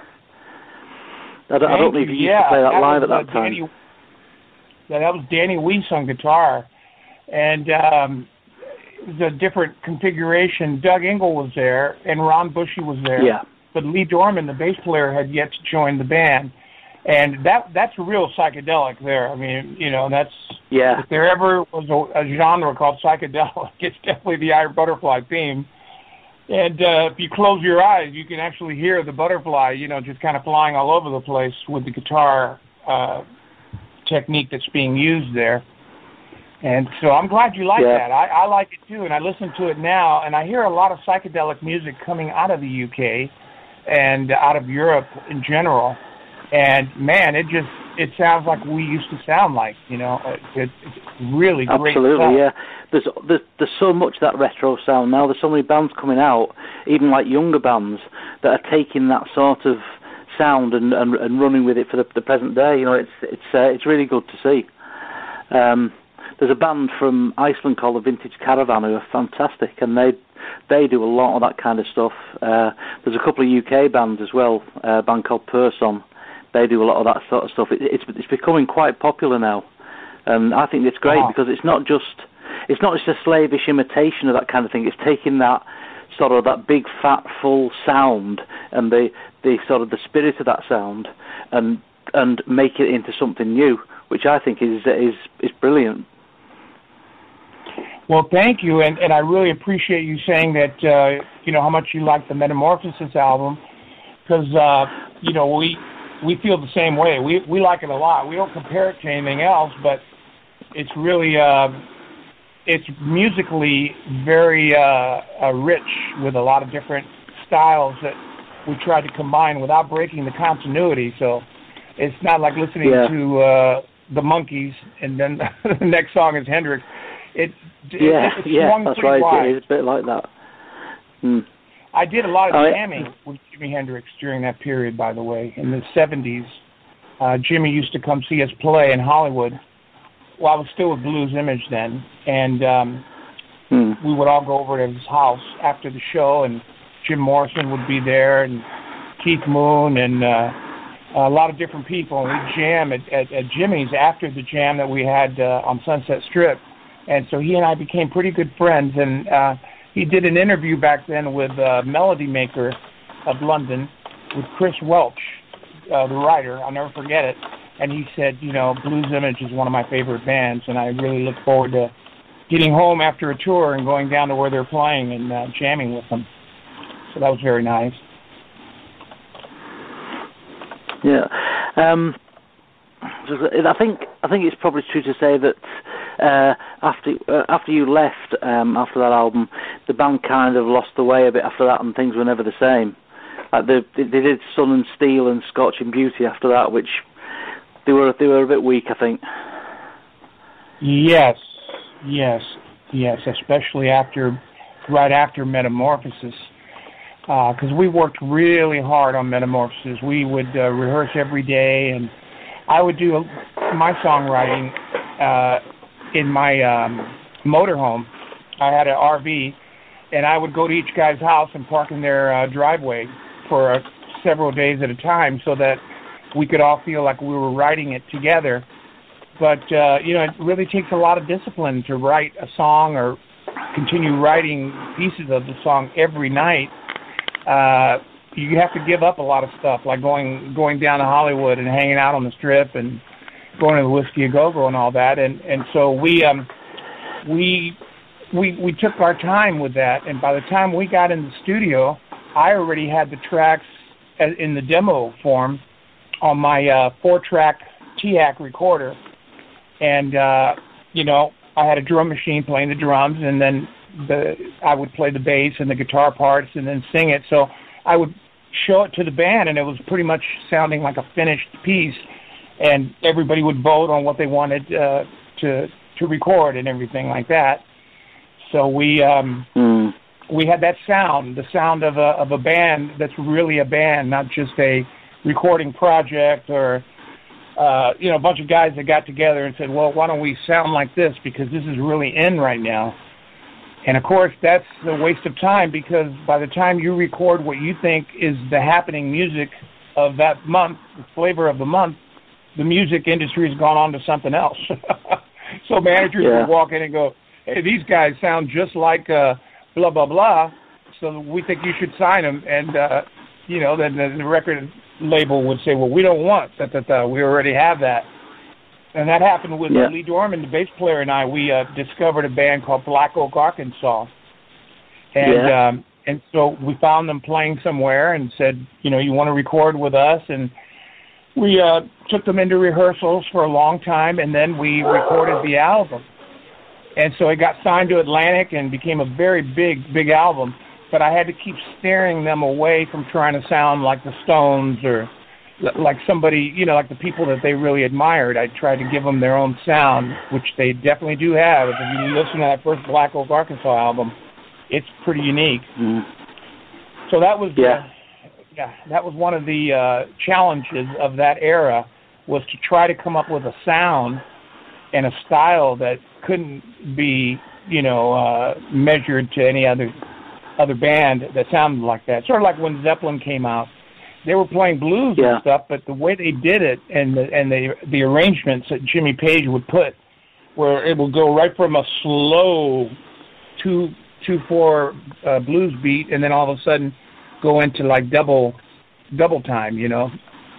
I don't, I don't know if you used yeah, to play that, that live was, at that uh, time. Danny, yeah, that was Danny Weiss on guitar. And um, it was a different configuration. Doug Engel was there, and Ron Bushy was there. Yeah. But Lee Dorman, the bass player, had yet to join the band. And that that's real psychedelic there. I mean, you know, that's yeah. If there ever was a, a genre called psychedelic, it's definitely the Iron Butterfly theme. And uh, if you close your eyes, you can actually hear the butterfly, you know, just kind of flying all over the place with the guitar uh, technique that's being used there. And so I'm glad you like yeah. that. I, I like it too, and I listen to it now, and I hear a lot of psychedelic music coming out of the U K and out of Europe in general. And man, it just it sounds like we used to sound like, you know. It, it's really great Absolutely, stuff. yeah. There's, there's there's so much of that retro sound now. There's so many bands coming out, even like younger bands, that are taking that sort of sound and, and, and running with it for the, the present day. You know, it's it's uh, it's really good to see. Um, there's a band from Iceland called the Vintage Caravan who are fantastic, and they they do a lot of that kind of stuff. Uh, there's a couple of U K bands as well, uh, a band called Person. They do a lot of that sort of stuff. It, it's it's becoming quite popular now, and I think it's great wow. because it's not just it's not just a slavish imitation of that kind of thing. It's taking that sort of that big fat full sound and the the sort of the spirit of that sound and and make it into something new, which I think is is is brilliant. Well, thank you, and, and I really appreciate you saying that, uh, you know, how much you like the Metamorphosis album, because, uh, you know, we we feel the same way. We we like it a lot. We don't compare it to anything else, but it's really, uh, it's musically very uh, uh, rich with a lot of different styles that we tried to combine without breaking the continuity. So it's not like listening yeah. to uh, the Monkees and then the next song is Hendrix. It, yeah, it, yeah, that's right. Wide. It is a bit like that. Hmm. I did a lot of oh, jamming yeah. with Jimi Hendrix during that period, by the way, in the seventies. Uh, Jimmy used to come see us play in Hollywood. Well, I was still with Blues Image then, and um, hmm. we would all go over to his house after the show, and Jim Morrison would be there, and Keith Moon, and uh, a lot of different people. And we'd jam at, at, at Jimmy's after the jam that we had uh, on Sunset Strip. And so he and I became pretty good friends, and uh, he did an interview back then with uh, Melody Maker of London, with Chris Welch, uh, the writer. I'll never forget it. And he said, you know, Blues Image is one of my favorite bands, and I really look forward to getting home after a tour and going down to where they're playing and uh, jamming with them. So that was very nice. Yeah. Um, I think I think it's probably true to say that uh, after uh, after you left, um, after that album, the band kind of lost the way a bit after that, and things were never the same. Like they, they did Sun and Steel and Scorching Beauty after that, which they were they were a bit weak, I think. Yes, yes, yes, especially after right after Metamorphosis. Because uh, we worked really hard on Metamorphosis. We would uh, rehearse every day, and I would do my songwriting uh, in my um, motorhome. I had an R V, and I would go to each guy's house and park in their uh, driveway for uh, several days at a time so that we could all feel like we were writing it together. But, uh, you know, it really takes a lot of discipline to write a song or continue writing pieces of the song every night. Uh, you have to give up a lot of stuff, like going going down to Hollywood and hanging out on the Strip and going to the Whiskey A Go Go and all that. And and so we um we we we took our time with that. And by the time we got in the studio, I already had the tracks in the demo form on my uh, four-track T A C recorder, and uh, you know I had a drum machine playing the drums, and then the I would play the bass and the guitar parts and then sing it. So I would show it to the band, and it was pretty much sounding like a finished piece, and everybody would vote on what they wanted uh, to to record and everything like that. So we um, mm. we had that sound, the sound of a of a band that's really a band, not just a recording project or uh, you know a bunch of guys that got together and said, well, why don't we sound like this because this is really in right now. And, of course, that's a waste of time because by the time you record what you think is the happening music of that month, the flavor of the month, the music industry has gone on to something else. So managers yeah. will walk in and go, hey, these guys sound just like uh, blah, blah, blah, so we think you should sign them. And, uh, you know, then the, the record label would say, well, we don't want that, that, that. We already have that. And that happened with yeah. Lee Dorman, the bass player, and I. We uh, discovered a band called Black Oak, Arkansas. And yeah. um, and so we found them playing somewhere and said, you know, you want to record with us? And we uh, took them into rehearsals for a long time, and then we recorded the album. And so it got signed to Atlantic and became a very big, big album. But I had to keep steering them away from trying to sound like the Stones or like somebody, you know, like the people that they really admired. I tried to give them their own sound, which they definitely do have. If you listen to that first Black Oak, Arkansas album, it's pretty unique. Mm. So that was, yeah. uh, yeah, that was one of the uh, challenges of that era, was to try to come up with a sound and a style that couldn't be, you know, uh, measured to any other other band that sounded like that. Sort of like when Zeppelin came out. They were playing blues yeah. and stuff, but the way they did it and the and the the arrangements that Jimmy Page would put, where it would go right from a slow two two four uh, blues beat, and then all of a sudden go into like double double time, you know.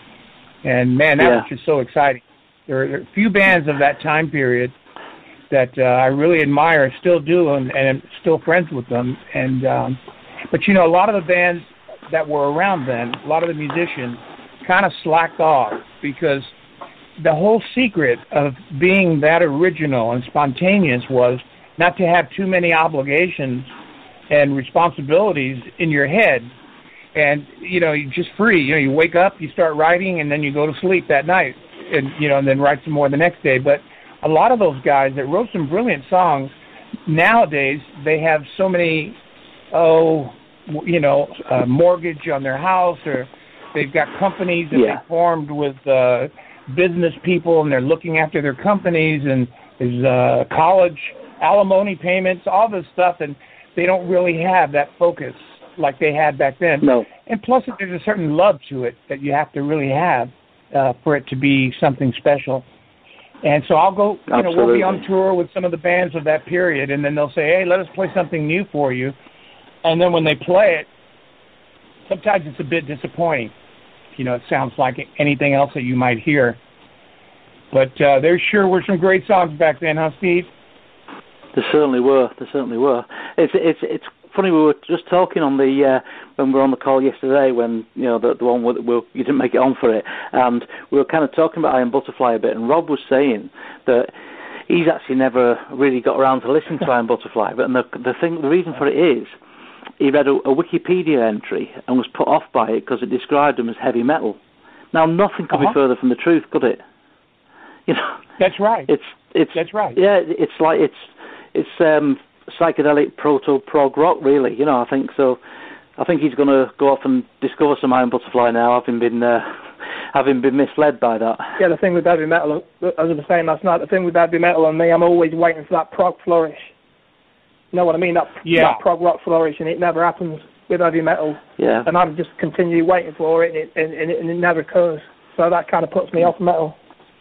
And man, that yeah. was just so exciting. There are a few bands of that time period that uh, I really admire, still do, and, and I'm still friends with them. And um, but you know, a lot of the bands that were around then, a lot of the musicians kind of slacked off, because the whole secret of being that original and spontaneous was not to have too many obligations and responsibilities in your head. And, you know, you're just free. You know, you wake up, you start writing, and then you go to sleep that night, and, you know, and then write some more the next day. But a lot of those guys that wrote some brilliant songs, nowadays they have so many, oh, you know, uh, mortgage on their house, or they've got companies that yeah. they formed with uh, business people, and they're looking after their companies, and there's uh, college alimony payments, all this stuff, and they don't really have that focus like they had back then. No. And plus, there's a certain love to it that you have to really have uh, for it to be something special. And so I'll go, you Absolutely. know, we'll be on tour with some of the bands of that period, and then they'll say, hey, let us play something new for you. And then when they play it, sometimes it's a bit disappointing. You know, it sounds like anything else that you might hear. But uh, there sure were some great songs back then, huh, Steve? There certainly were. There certainly were. It's it's it's funny. We were just talking on the uh, when we were on the call yesterday, when you know the the one where we, you didn't make it on for it, and we were kind of talking about Iron Butterfly a bit, and Rob was saying that he's actually never really got around to listening to Iron Butterfly. But and the the thing, the reason for it is, he read a, a Wikipedia entry and was put off by it because it described them as heavy metal. Now, nothing could uh-huh. be further from the truth, could it? You know. That's right. It's it's that's right. Yeah, it's like it's it's um, psychedelic proto prog rock, really. You know, I think so. I think he's going to go off and discover some Iron Butterfly now, having been uh, having been misled by that. Yeah, the thing with heavy metal, as I was saying last night, the thing with heavy metal and me, I'm always waiting for that prog flourish. You know what I mean? That, yeah. that prog rock flourish, and it never happens with heavy metal. Yeah. And I just continue waiting for it, and it, and, and it, and it never occurs. So that kind of puts me off metal.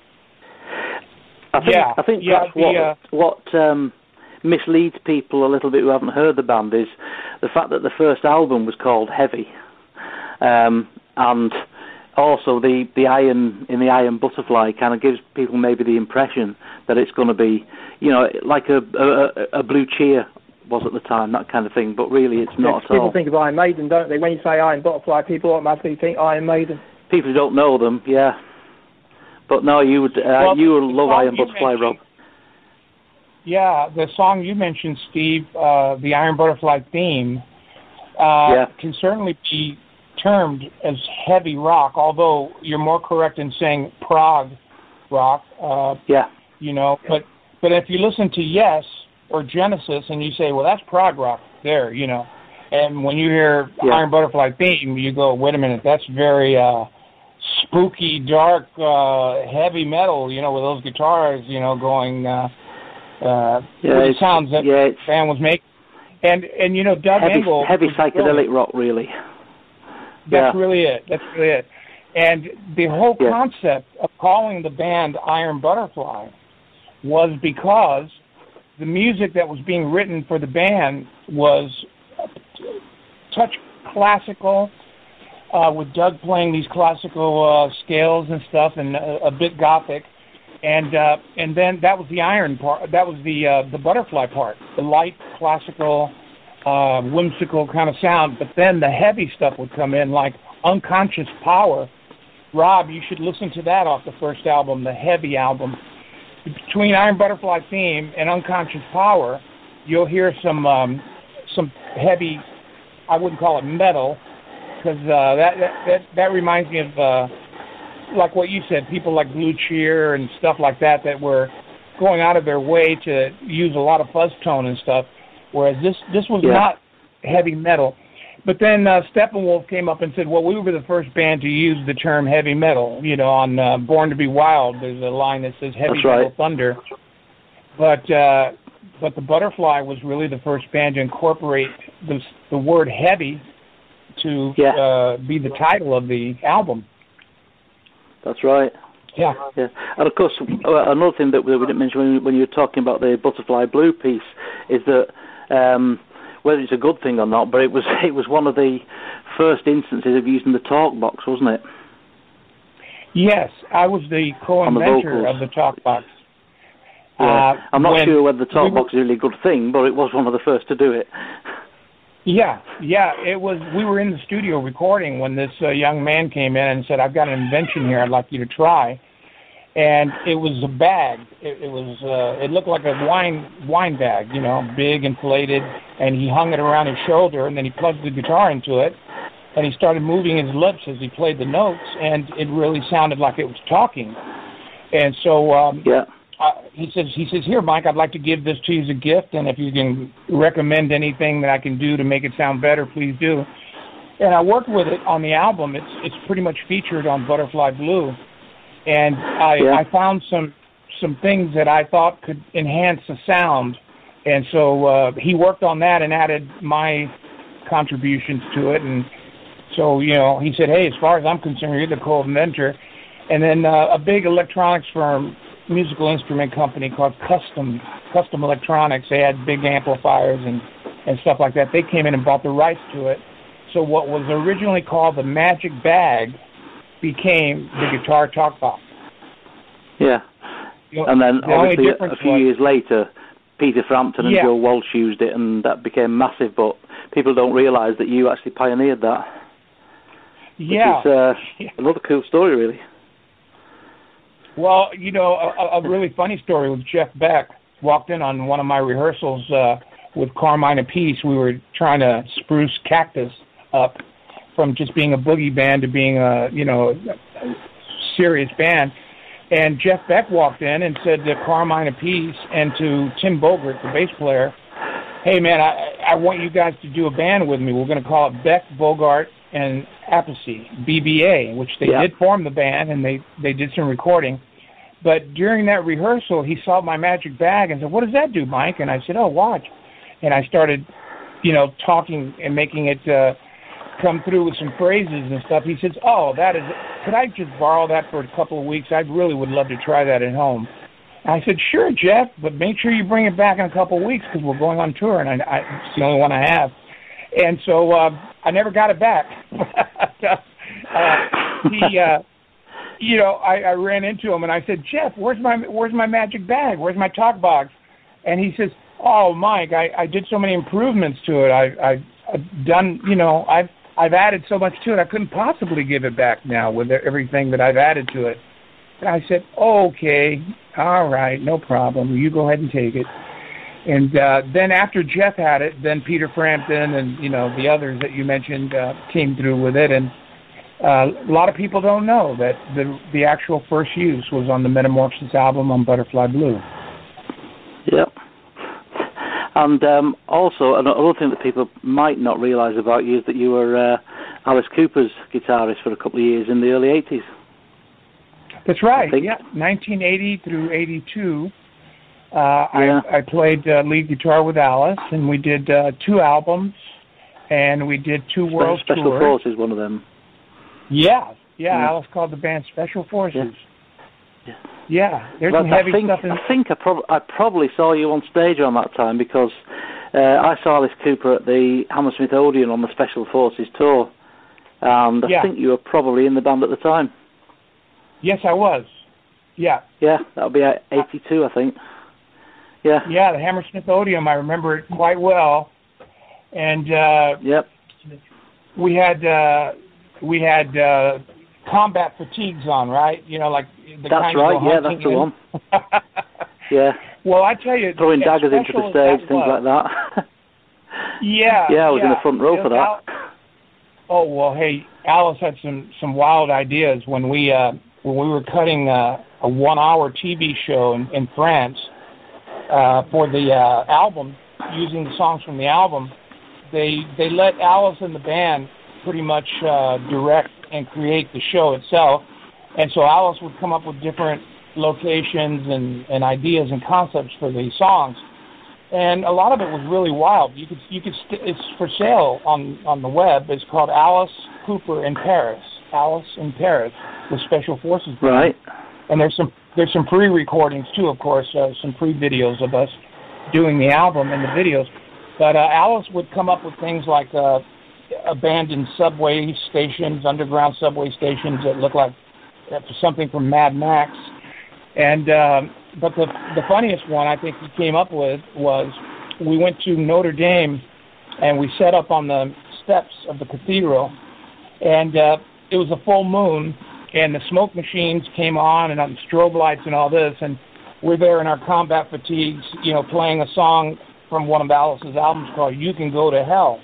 I think, yeah. I think yeah, that's the, what uh, what um, misleads people a little bit who haven't heard the band is the fact that the first album was called Heavy, um, and also the, the iron in the Iron Butterfly kind of gives people maybe the impression that it's going to be, you know, like a, a, a Blue Cheer was at the time, that kind of thing, but really it's not yeah, at people all. People think of Iron Maiden, don't they? When you say Iron Butterfly, people automatically think Iron Maiden. People who don't know them, yeah. But no, you would uh, well, you would love Iron Butterfly, Rob. Yeah, the song you mentioned, Steve, uh, the Iron Butterfly theme, uh, yeah. can certainly be termed as heavy rock, although you're more correct in saying prog rock. Uh, yeah. You know, but but if you listen to Yes or Genesis and you say, well, that's prog rock there, you know, and when you hear yeah. Iron Butterfly theme, you go, wait a minute, that's very uh, spooky, dark, uh, heavy metal, you know, with those guitars, you know, going, uh, uh, yeah, the sounds that yeah, the band was making. And, and you know, Doug heavy, Engel... Heavy psychedelic brilliant. rock, really. That's yeah. really it. That's really it. And the whole yeah. concept of calling the band Iron Butterfly was because the music that was being written for the band was touch classical, uh, with Doug playing these classical uh, scales and stuff, and a, a bit gothic, and uh, and then that was the iron part. That was the uh, the butterfly part, the light classical, uh, whimsical kind of sound. But then the heavy stuff would come in, like Unconscious Power. Rob, you should listen to that off the first album, the heavy album. Between Iron Butterfly Theme and Unconscious Power, you'll hear some um, some heavy, I wouldn't call it metal, because uh, that, that that that reminds me of uh, like what you said, people like Blue Cheer and stuff like that that were going out of their way to use a lot of fuzz tone and stuff, whereas this this was yeah. not heavy metal. But then uh, Steppenwolf came up and said, well, we were the first band to use the term heavy metal. You know, on uh, Born to be Wild, there's a line that says heavy That's metal right. thunder. But uh, but the Butterfly was really the first band to incorporate the, the word heavy to yeah. uh, be the title of the album. That's right. Yeah. Yeah. And of course, another thing that we didn't mention when, when you were talking about the Butterfly Blue piece is that um, whether it's a good thing or not, but it was it was one of the first instances of using the talk box, wasn't it? Yes, I was the co-inventor the of the talk box. Yeah. Uh, I'm not sure whether the talk we box is a really good thing, but it was one of the first to do it. Yeah, yeah, it was. We were in the studio recording when this uh, young man came in and said, "I've got an invention here. I'd like you to try." And it was a bag. It, it was. Uh, it looked like a wine wine bag, you know, big, inflated. And he hung it around his shoulder, and then he plugged the guitar into it, and he started moving his lips as he played the notes, and it really sounded like it was talking. And so, um, yeah. Uh, he says, he says, here, Mike, I'd like to give this to you as a gift, and if you can recommend anything that I can do to make it sound better, please do. And I worked with it on the album. It's it's pretty much featured on Butterfly Blue, and I yeah. I found some some things that I thought could enhance the sound, and so uh, he worked on that and added my contributions to it. And so, you know, he said, hey, as far as I'm concerned, you're the co-inventor. And then uh, a big electronics firm, musical instrument company called Custom Custom Electronics. They had big amplifiers and, and stuff like that. They came in and bought the rights to it. So what was originally called the Magic Bag became the Guitar Talk Box. Yeah. You know, and then the obviously a few was, years later, Peter Frampton and yeah. Joe Walsh used it, and that became massive. But people don't realise that you actually pioneered that. Yeah. It's uh, yeah. another cool story, really. Well, you know, a, a really funny story with Jeff Beck. Walked in on one of my rehearsals uh, with Carmine Appice. We were trying to spruce Cactus up from just being a boogie band to being a, you know, a serious band. And Jeff Beck walked in and said to Carmine Appice and to Tim Bogert, the bass player, hey, man, I, I want you guys to do a band with me. We're going to call it Beck, Bogart, and Appice, B B A, which they yeah. did form the band, and they, they did some recording. But during that rehearsal, he saw my Magic Bag and said, what does that do, Mike? And I said, oh, watch. And I started, you know, talking and making it uh, come through with some phrases and stuff. He says, oh, that is, could I just borrow that for a couple of weeks? I really would love to try that at home. And I said, sure, Jeff, but make sure you bring it back in a couple of weeks because we're going on tour, and I, I, it's the only one I have. And so uh, I never got it back. uh, he, uh, you know, I, I ran into him and I said, Jeff, where's my where's my Magic Bag? Where's my talk box? And he says, oh, Mike, I, I did so many improvements to it. I, I, I've done, you know, I've I've added so much to it. I couldn't possibly give it back now with everything that I've added to it. And I said, okay, all right, no problem. You go ahead and take it. And uh, then after Jeff had it, then Peter Frampton and, you know, the others that you mentioned uh, came through with it. And uh, a lot of people don't know that the the actual first use was on the Metamorphosis album on Butterfly Blue. Yep. And um, also, another thing that people might not realise about you is that you were uh, Alice Cooper's guitarist for a couple of years in the early eighties. That's right, yeah, nineteen eighty through eighty-two. Uh, yeah. I, I played uh, lead guitar with Alice, and we did uh, two albums, and we did two Special, world Special tours. Forces, one of them. Yeah, yeah, yeah. Alice called the band Special Forces. Yeah, yeah. yeah there's but some heavy I think, stuff in I think I, prob- I probably saw you on stage on that time because uh, I saw Alice Cooper at the Hammersmith Odeon on the Special Forces tour. and I yeah. think you were probably in the band at the time. Yes, I was. Yeah. Yeah, that would be eighty-two, I think. Yeah. Yeah, the Hammersmith Odeum, I remember it quite well. And uh, yep. we had uh, we had uh, combat fatigues on, right? You know, like the that's kind right. You go yeah, that's the in. one. Yeah. Well, I tell you, throwing daggers into the stage, things was, like that. yeah. Yeah, I was yeah. in the front row for that. Al- oh well, hey, Alice had some some wild ideas when we uh, when we were cutting uh, a one-hour T V show in, in France uh, for the uh, album, using the songs from the album. They they let Alice and the band pretty much uh, direct and create the show itself, and so Alice would come up with different locations and, and ideas and concepts for the songs, and a lot of it was really wild. You could you could st- it's for sale on, on the web. It's called Alice Cooper in Paris. Alice in Paris with Special Forces. Right. And there's some there's some pre-recordings too, of course, uh, some pre-videos of us doing the album and the videos. But uh, Alice would come up with things like uh, abandoned subway stations, underground subway stations that look like uh, something from Mad Max. And um, but the the funniest one I think he came up with was we went to Notre Dame and we set up on the steps of the cathedral, and uh, it was a full moon, and the smoke machines came on and on strobe lights and all this, and we're there in our combat fatigues, you know, playing a song from one of Alice's albums called "You Can Go to Hell."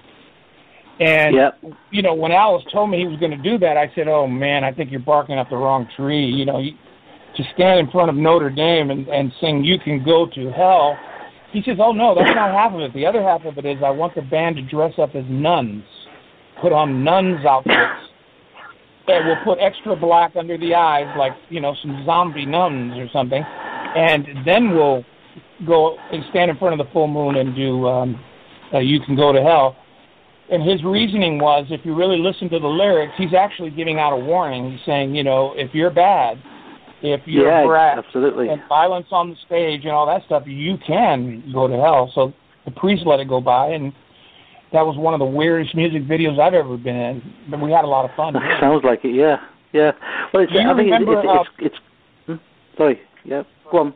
And, yep. you know, when Alice told me he was going to do that, I said, oh, man, I think you're barking up the wrong tree. You know, you, to stand in front of Notre Dame and, and sing "You Can Go to Hell." He says, oh, no, that's not half of it. The other half of it is I want the band to dress up as nuns, put on nuns' outfits, and we'll put extra black under the eyes like, you know, some zombie nuns or something, and then we'll go and stand in front of the full moon and do um, uh, "You Can Go to Hell." And his reasoning was, if you really listen to the lyrics, he's actually giving out a warning. He's saying, you know, if you're bad, if you're yeah, brat absolutely. and violence on the stage and all that stuff, you can go to hell. So the priest let it go by, and that was one of the weirdest music videos I've ever been in. But we had a lot of fun. That sounds like it, yeah. Yeah. Well, it's, Do you I think remember, it's, it's, uh, it's, it's hmm? Sorry, yeah, go on.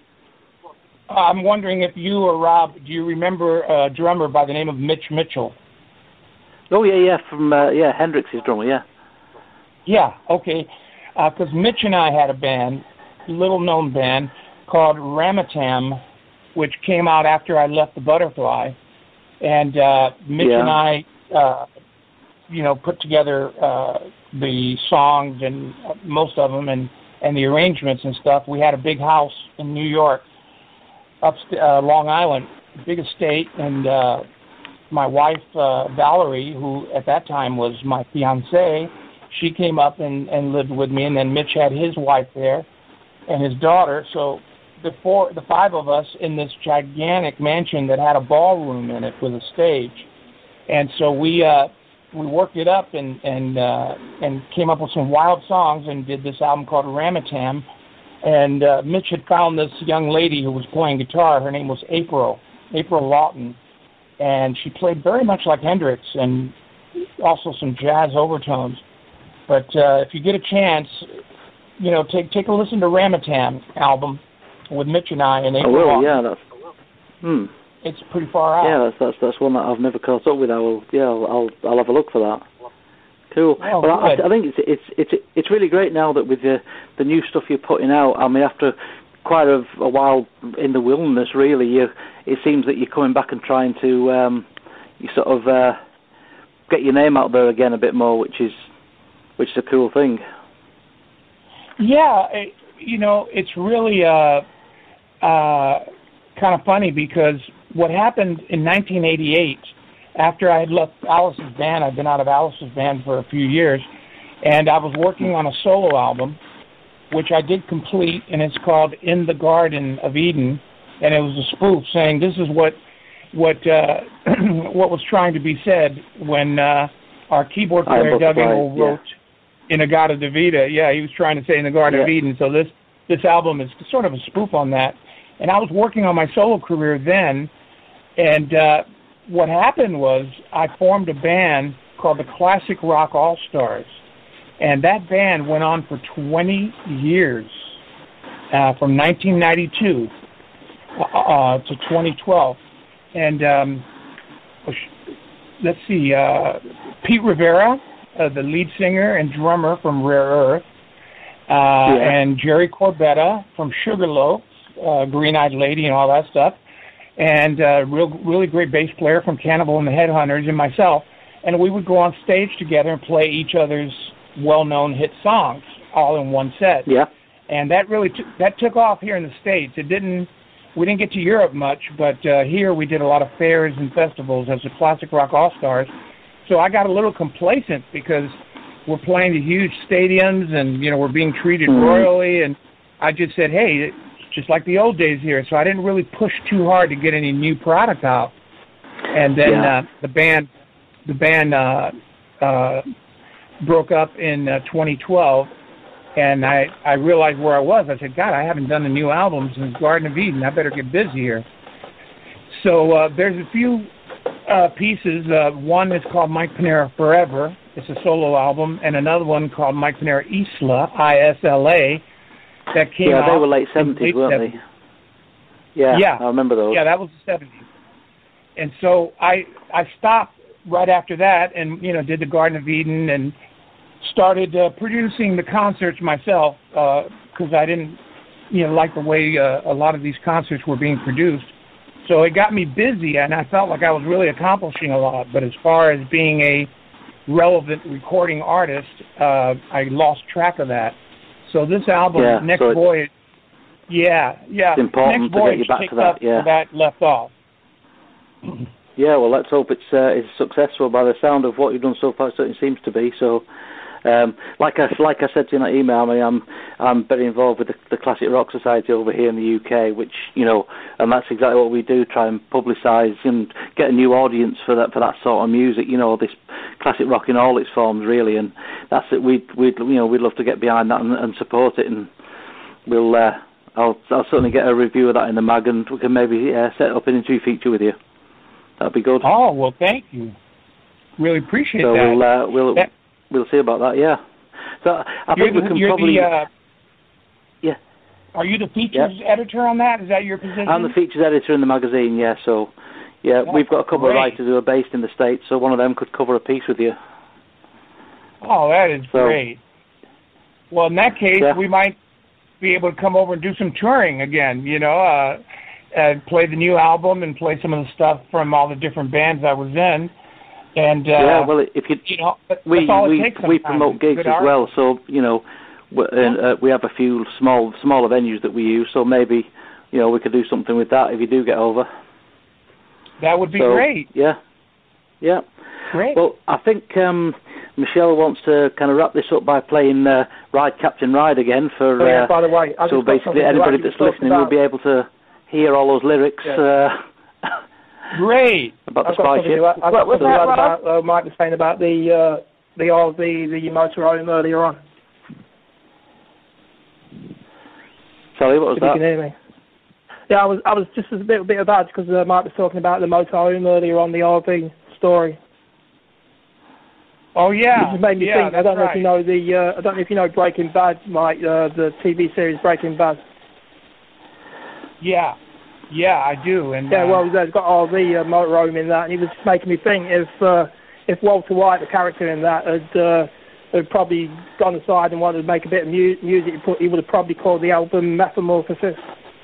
I'm wondering if you or Rob, do you remember a drummer by the name of Mitch Mitchell? Oh, yeah, yeah, from, uh, yeah, Hendrix's drummer, yeah. Yeah, okay. Because uh, Mitch and I had a band, little-known band, called Ramatam, which came out after I left the Butterfly. And uh, Mitch yeah. and I, uh, you know, put together uh, the songs and uh, most of them and, and the arrangements and stuff. We had a big house in New York, up uh, Long Island, big estate, and uh, my wife, uh, Valerie, who at that time was my fiancée, she came up and, and lived with me, and then Mitch had his wife there and his daughter. So the four, the five of us in this gigantic mansion that had a ballroom in it with a stage. And so we uh, we worked it up and and uh, and came up with some wild songs and did this album called Ramatam. And uh, Mitch had found this young lady who was playing guitar. Her name was April, April Lawton. And she played very much like Hendrix and also some jazz overtones. But uh, if you get a chance, you know, take take a listen to Ramatam album with Mitch and I and April I will, Lawton. yeah, that's, hmm. It's pretty far out. Yeah, that's that's that's one that I've never caught up with. I will, yeah, I'll I'll, I'll have a look for that. Cool. Oh, well, I, good. I think it's it's it's it's really great now that with the the new stuff you're putting out. I mean, after quite a, a while in the wilderness, really, you it seems that you're coming back and trying to um, you sort of uh, get your name out there again a bit more, which is which is a cool thing. Yeah, it, you know, it's really uh, uh, kind of funny because what happened in nineteen eighty-eight, after I had left Alice's band, I'd been out of Alice's band for a few years, and I was working on a solo album, which I did complete, and it's called In the Garden of Eden, and it was a spoof saying this is what what uh, what was trying to be said when uh, our keyboard player Doug Engel wrote yeah. In-A-Gadda-Da-Vida. Yeah, he was trying to say In the Garden yeah. of Eden. So this this album is sort of a spoof on that. And I was working on my solo career then, and uh, what happened was I formed a band called the Classic Rock All-Stars. And that band went on for twenty years, uh, from nineteen ninety-two uh, to twenty twelve. And um, let's see, uh, Pete Rivera, uh, the lead singer and drummer from Rare Earth, uh, yeah. and Jerry Corbetta from Sugarloaf, uh, Green-Eyed Lady and all that stuff, and uh, real, really great bass player from Cannibal and the Headhunters, and myself. And we would go on stage together and play each other's well-known hit songs all in one set. Yeah. And that really t- that took off here in the States. It didn't. We didn't get to Europe much, but uh, here we did a lot of fairs and festivals as the Classic Rock All-Stars. So I got a little complacent because we're playing the huge stadiums and, you know, we're being treated mm-hmm. royally. And I just said, hey, it's just like the old days here. So I didn't really push too hard to get any new product out. And then yeah. uh, the band, the band uh, uh, broke up in uh, twenty twelve. And I, I realized where I was. I said, God, I haven't done a new album since Garden of Eden. I better get busy here. So uh, there's a few uh, pieces. Uh, one is called Mike Panera Forever. It's a solo album. And another one called Mike Panera Isla, I S L A, that came out. Yeah, they were late seventies, weren't seventies. they? Yeah, yeah, I remember those. Yeah, that was the seventies. And so I I stopped right after that and, you know, did the Garden of Eden and started uh, producing the concerts myself because uh, I didn't, you know, like the way uh, a lot of these concerts were being produced. So it got me busy, and I felt like I was really accomplishing a lot. But as far as being a relevant recording artist, uh, I lost track of that. So this album, yeah, Next so Voyage, yeah, yeah, it's important Next to Voyage get you back picked to that, up yeah. where that left off. Yeah, well, let's hope it's uh, it's successful by the sound of what you've done so far. It certainly seems to be. So, um, like I like I said to you in that email, I mean, I'm I'm very involved with the, the Classic Rock Society over here in the U K, which, you know, and that's exactly what we do: try and publicise and get a new audience for that for that sort of music. You know, this classic rock in all its forms, really, and that's it. We we you know we'd love to get behind that and, and support it, and we'll uh, I'll I'll certainly get a review of that in the mag, and we can maybe uh, set up an interview feature with you. That'd be good. Oh, well, thank you. Really appreciate so that. So we'll uh, we'll that, we'll see about that. Yeah. So I think the, we can you're probably. The, uh, yeah. Are you the features yeah. editor on that? Is that your position? I'm the features editor in the magazine. Yeah. So yeah, That's we've got a couple great. of writers who are based in the States, so one of them could cover a piece with you. Oh, that is so, great. Well, in that case, yeah. we might be able to come over and do some touring again. You know. Uh, and play the new album and play some of the stuff from all the different bands I was in. And uh, yeah, well, if you, you know, that's we all it we takes we sometimes. promote gigs Good as art. well. So you know, we, uh, we have a few small smaller venues that we use. So maybe you know we could do something with that if you do get over. That would be so, great. Yeah, yeah. Great. Well, I think um, Michelle wants to kind of wrap this up by playing uh, "Ride Captain Ride" again for. Oh, yeah, uh, by the way, I so just got basically, anybody that's listening will be able to hear all those lyrics. Yeah. Uh, Great. About the I've got spy ship. I've got was something that, about uh, Mike was saying about the uh, the R V, the motorhome earlier on. Sorry, what was if that? You can hear me. Yeah, I was I was just a bit bit about because uh, Mike was talking about the motorhome earlier on, the R V story. Oh yeah. It just made me yeah, think. I don't know right. if you know the uh, I don't know if you know Breaking Bad, Mike, uh, the T V series Breaking Bad. Yeah. Yeah, I do. And yeah, uh, well, they've got R V uh, motorhome in that, and he was just making me think if uh, if Walter White, the character in that, had uh, had probably gone aside and wanted to make a bit of mu- music, he would have probably called the album Metamorphosis.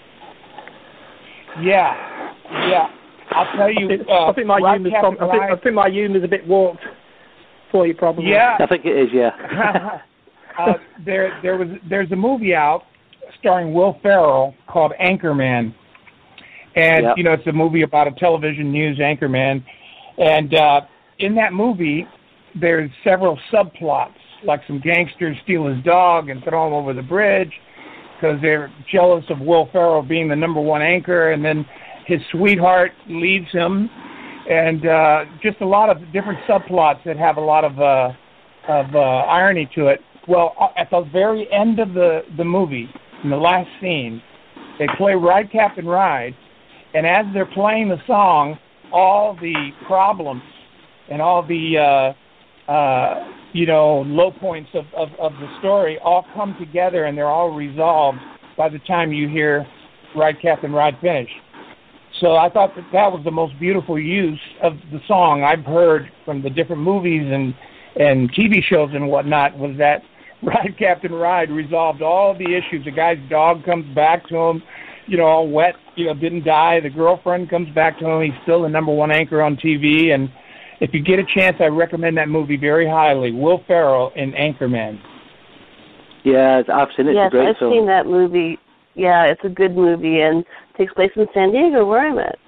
Yeah, yeah. I'll tell you. I think, uh, I think my Ride humor's Captain I think, Ride- I think my humor's a bit warped for you, probably. Yeah. I think it is. Yeah. uh, there, there was there's a movie out starring Will Ferrell called Anchorman. And, yep. you know, it's a movie about a television news anchorman. And uh, in that movie, there's several subplots, like some gangsters steal his dog and throw him over the bridge because they're jealous of Will Ferrell being the number one anchor. And then his sweetheart leaves him. And uh, just a lot of different subplots that have a lot of, uh, of uh, irony to it. Well, at the very end of the, the movie, in the last scene, they play Ride Captain Ride. And as they're playing the song, all the problems and all the uh, uh, you know, low points of, of, of the story all come together, and they're all resolved by the time you hear Ride, Captain, Ride finish. So I thought that that was the most beautiful use of the song I've heard from the different movies and, and T V shows and whatnot, was that Ride, Captain, Ride resolved all the issues. The guy's dog comes back to him, you know, all wet, you know, didn't die. The girlfriend comes back to him. He's still the number one anchor on T V. And if you get a chance, I recommend that movie very highly. Will Ferrell in Anchorman. Yeah, I've seen it. Yes, it's a great I've film. seen that movie. Yeah, it's a good movie and takes place in San Diego, where I'm at.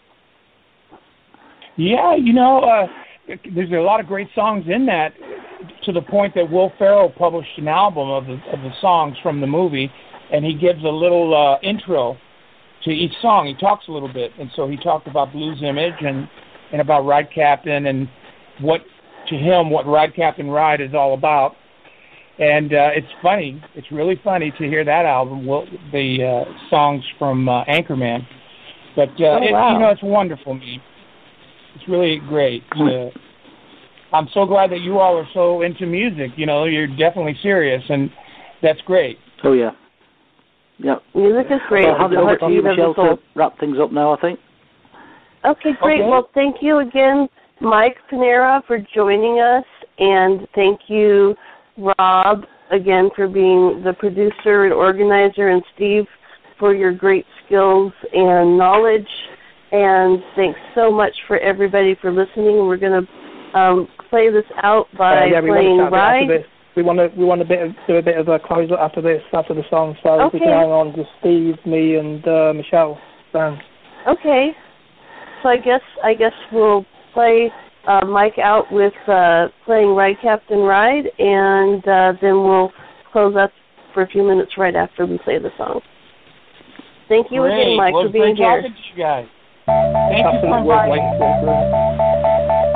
Yeah, you know, uh, there's a lot of great songs in that, to the point that Will Ferrell published an album of the, of the songs from the movie, and he gives a little uh, intro to each song. He talks a little bit, and so he talked about Blues Image and, and about Ride Captain and what, to him, what Ride Captain Ride is all about. And uh, it's funny, it's really funny to hear that album, well, the uh, songs from uh, Anchorman. But, uh, oh, it, wow. you know, it's wonderful. It's really great. Uh, I'm so glad that you all are so into music. You know, you're definitely serious, and that's great. Oh, yeah. Yeah. Music is great. Well, I'll hand it over to you, Michelle, to wrap things up now, I think. Okay, great. Okay. Well, thank you again, Mike Panera, for joining us, and thank you, Rob, again, for being the producer and organizer, and Steve, for your great skills and knowledge. And thanks so much for everybody for listening. We're going to um, play this out by uh, yeah, we playing want to Ride. after this. We want to we want to bit of, do a bit of a close up after this, after the song. So Okay. we can hang on to Steve, me, and uh, Michelle. So. Okay. So I guess I guess we'll play uh, Mike out with uh, playing Ride Captain Ride, and uh, then we'll close up for a few minutes right after we play the song. Thank you Great. again, Mike, well, for being great here. talking to you guys. Thank you for Absolutely worth inviting me. waiting for.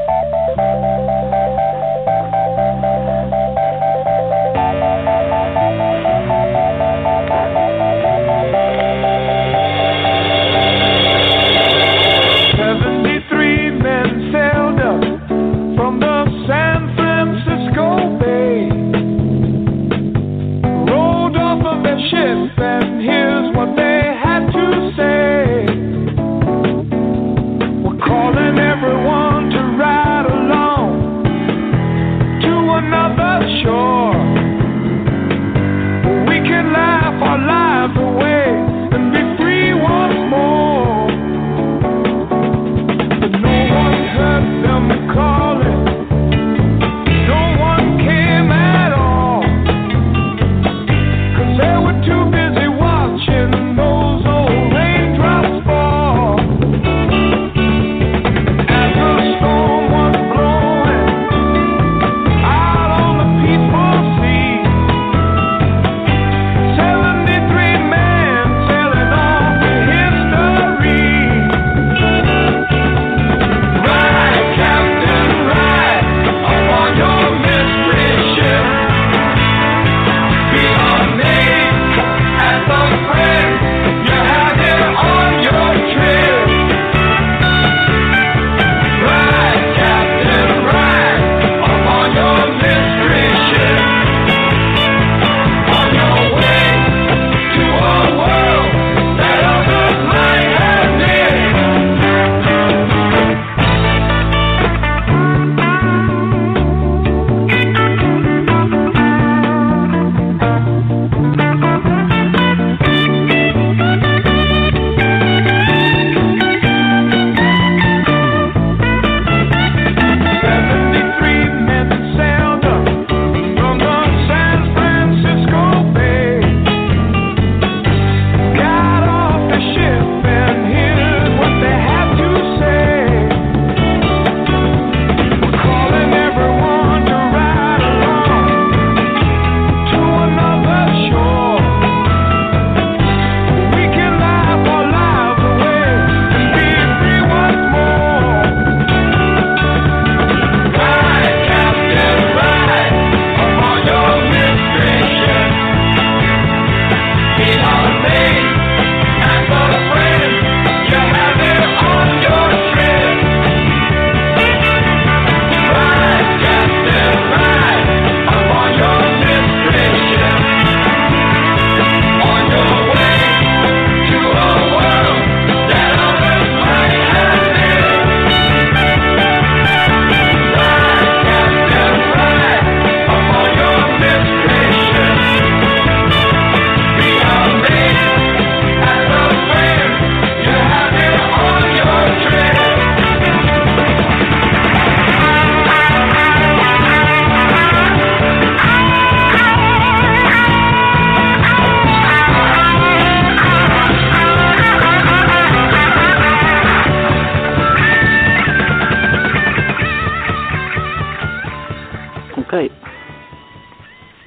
seventy-three men sailed up from the San Francisco Bay, rolled off of their ship, and here's what they had to say. We're calling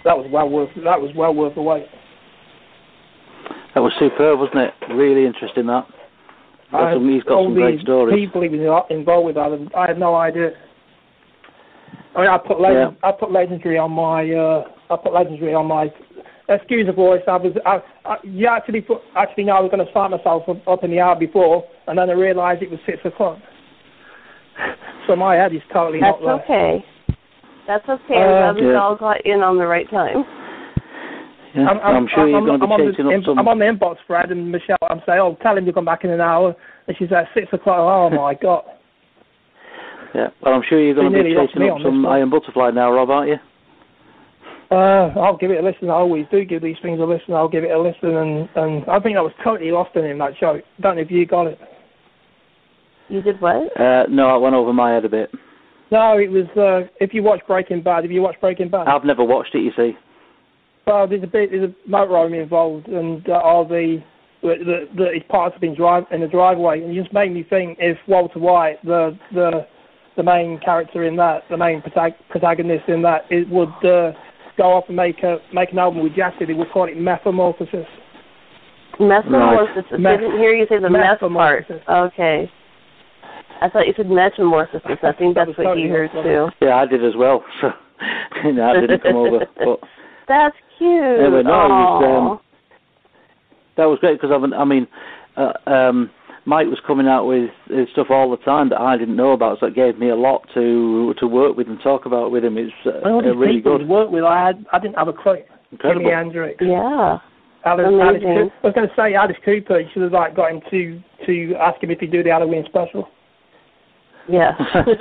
that was well worth that was well worth the wait. That was superb, wasn't it? Really interesting. That. I, some, he's got all some these great stories. people he was involved with, I had, I had no idea. I mean, I put legend, yeah. I put legendary on my uh, I put legendary on my. Excuse the voice. I was. I, I, you actually put. Actually, no, I was going to start myself up, up in the hour before, and then I realised it was six o'clock. So my head is totally That's not there. That's okay. That's okay. Uh, I'm glad we yeah. all got in on the right time. Yeah, I'm, I'm, I'm sure I'm, you're going to be I'm chasing on the, up some. I'm on the inbox thread, and Michelle, I'm saying, "Oh, tell him to come back in an hour." And she's at six o'clock. Oh my god. Yeah, well, I'm sure you're going to be chasing up some Iron Butterfly now, Rob, aren't you? Uh, I'll give it a listen. I always do give these things a listen. I'll give it a listen, and, and I think I was totally lost in him, that show. Don't know if you got it. You did what? Uh, no, it went over my head a bit. No, it was, uh, if you watch Breaking Bad, have you watched Breaking Bad? I've never watched it, you see. Well, there's a bit, there's a motorhome involved, and uh, all the, the, the, his parts have been drive, in the driveway, and it just made me think if Walter White, the, the, the main character in that, the main protag- protagonist in that, it would, uh, go off and make a make an album with Jackie, they would call it Metamorphosis. Metamorphosis. Right. I didn't hear you say the meth part. Metamorphosis. Okay. I thought you said metamorphosis. I think That that's was what he totally heard awesome. too. Yeah, I did as well. So no, that didn't come over. But that's cute. anyway, no, it was, Aww. um, that was great because I mean, uh, um, Mike was coming out with his stuff all the time that I didn't know about, so it gave me a lot to to work with and talk about with him. It's uh, All these really people good. he worked with, I had, I didn't have a clue. Incredible. Jimi Hendrix. Yeah. Alice, Alice Amazing. Cooper. I was going to say Alice Cooper. You should have like got him to to ask him if he'd do the Halloween special. Yeah.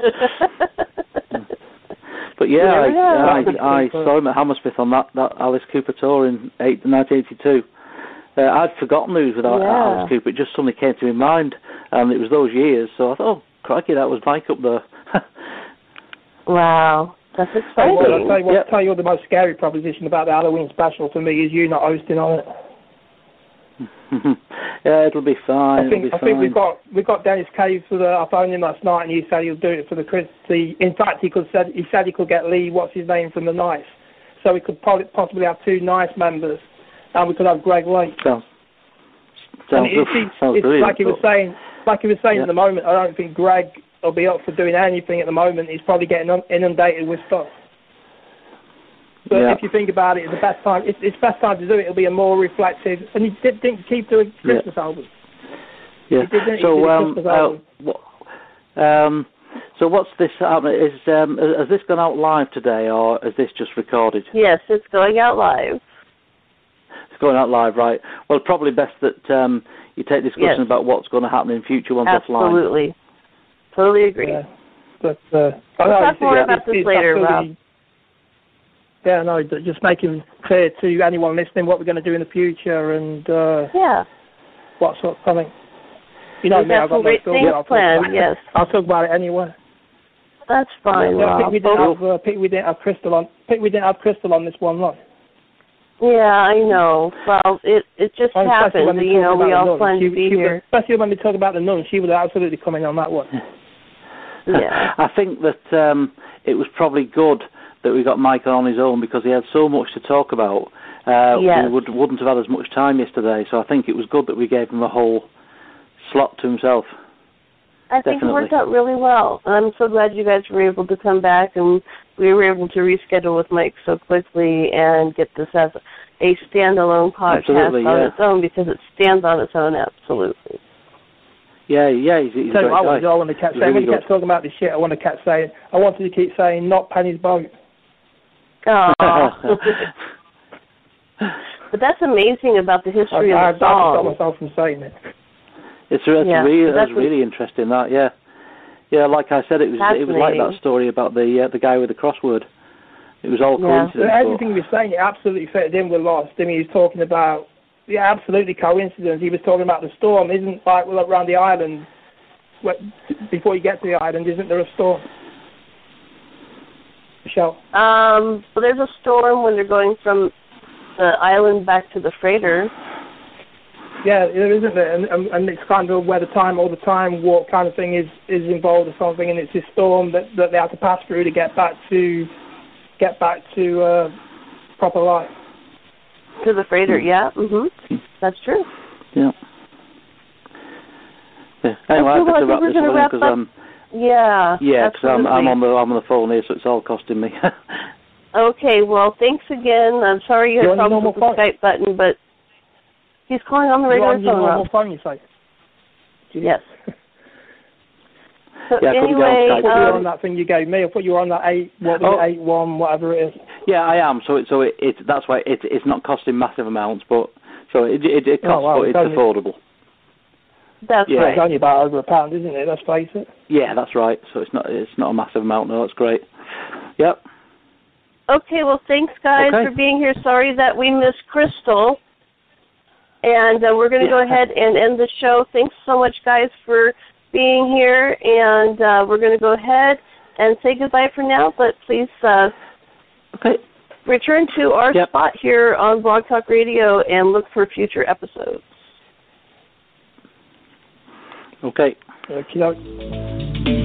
But yeah, I, I, know. I, I saw him at Hammersmith on that, that Alice Cooper tour in eight, nineteen eighty-two. Uh, I'd forgotten who was with Yeah. Alice Cooper. It just suddenly came to my mind, and it was those years. So I thought, oh, crikey, that was Mike up there. Wow. That's Hey, exciting. well, I'll tell you what, Yep. tell you what the most scary proposition about the Halloween special for me is you not hosting on it. Yeah, it'll be fine. I think it'll be I think fine. we've got we've got Dennis Cave for the. I phoned him last night and he said he'll do it for the Chris. The in fact he could said he said he could get Lee. What's his name from the Nice, so we could probably, possibly have two Nice members, and we could have Greg Lake. Sounds, And sounds, it, good. it's, sounds it's brilliant. like he was saying, like he was saying Yeah. at the moment. I don't think Greg will be up for doing anything at the moment. He's probably getting inundated with stuff. But Yeah. if you think about it, it's the best time. It's, it's best time to do it. It'll be a more reflective. And he did, didn't keep doing Christmas Yeah. albums. Yeah. He did, he did So, a um, Christmas uh, album. what, um, so what's this? Uh, is um, has this gone out live today, or is this just recorded? Yes, it's going out live. It's going out live, right? Well, probably best that um, you take discussion Yes. about what's going to happen in future ones offline. Absolutely. Totally agree. Yeah. But uh, We'll I know talk it's- more it's- about this it's later, absolutely- Rob. Yeah, no, but just making clear to anyone listening what we're going to do in the future and uh, Yeah. what's what's coming. You know We've me, got I've some got no great filter. things I'll talk planned, about it. yes. I'll talk about it anyway. That's fine, Yeah, Rob. pick we didn't have uh, pick we didn't have Crystal on pick we didn't have Crystal on this one, right? Yeah, I know. Well, it it just Oh, especially happened. when we You know, talk we about all the nun. planned She- to be she would- here. Especially when we talk about the nun, she would absolutely come in on that one. Yeah. I think that um, it was probably good that we got Michael on his own because he had so much to talk about. Uh, Yes. We would, wouldn't have had as much time yesterday, so I think it was good that we gave him a whole slot to himself. I think Definitely. it worked out really well. And I'm so glad you guys were able to come back and we were able to reschedule with Mike so quickly and get this as a standalone podcast Absolutely, on yeah. its own because it stands on its own, absolutely. Yeah, yeah, he's, he's a So great I, guy. was, I want to keep He's saying really when he kept talking about this shit, I want to keep saying I wanted to keep saying not Penny's boat. Aw. But that's amazing about the history I, I, I of just the stopped song. myself from saying it. It's, it's Yeah, really, that's that's really interesting. That, yeah, yeah. Like I said, it was it was like that Fascinating. story about the uh, the guy with the crossword. It was all Yeah. coincidence. But everything he was saying, it absolutely fitted in with Lost. I mean, he was talking about, yeah, absolutely coincidence. He was talking about the storm. Isn't like well, around the island, where, before you get to the island, isn't there a storm? Michelle? Um, well, there's a storm when they're going from the island back to the freighter. Yeah, there isn't there, and, and, and it's kind of where the time, all the time warp kind of thing is, is involved or something, and it's this storm that, that they have to pass through to get back to get back to uh, proper light. To the freighter, yeah. Mm-hmm. That's true. Yeah. Yeah. Anyway, Okay, well, I I have to think wrap we're this gonna up wrap because up. I'm Yeah. yeah, because I'm, I'm absolutely. on the I'm on the phone here, so it's all costing me. Okay, well, thanks again. I'm sorry you You're had on your problems with the normal phone? Skype button, but he's calling on the You're regular on your phone, normal Rob. phone, you say? Yes. So Yeah, I couldn't get on anyway, Skype. I thought you were um, on that thing you gave me. I thought you were on that eight, what was Oh. it, eight one, whatever it is. Yeah, I am. So it, so it, it that's why it, it's not costing massive amounts, but so it it, it costs, Oh, wow, but it's it's only- affordable. that's Yeah, Yeah, it's right. only about over a pound, isn't it? Let's face it. Yeah, that's right. So it's not it's not a massive amount. No, that's great. Yep. Okay, well, thanks, guys, Okay. for being here. Sorry that we missed Crystal. And uh, we're going to Yeah. go ahead and end the show. Thanks so much, guys, for being here. And uh, we're going to go ahead and say goodbye for now. But please uh, Okay. return to our Yep. spot here on Blog Talk Radio and look for future episodes. Okay. Okay,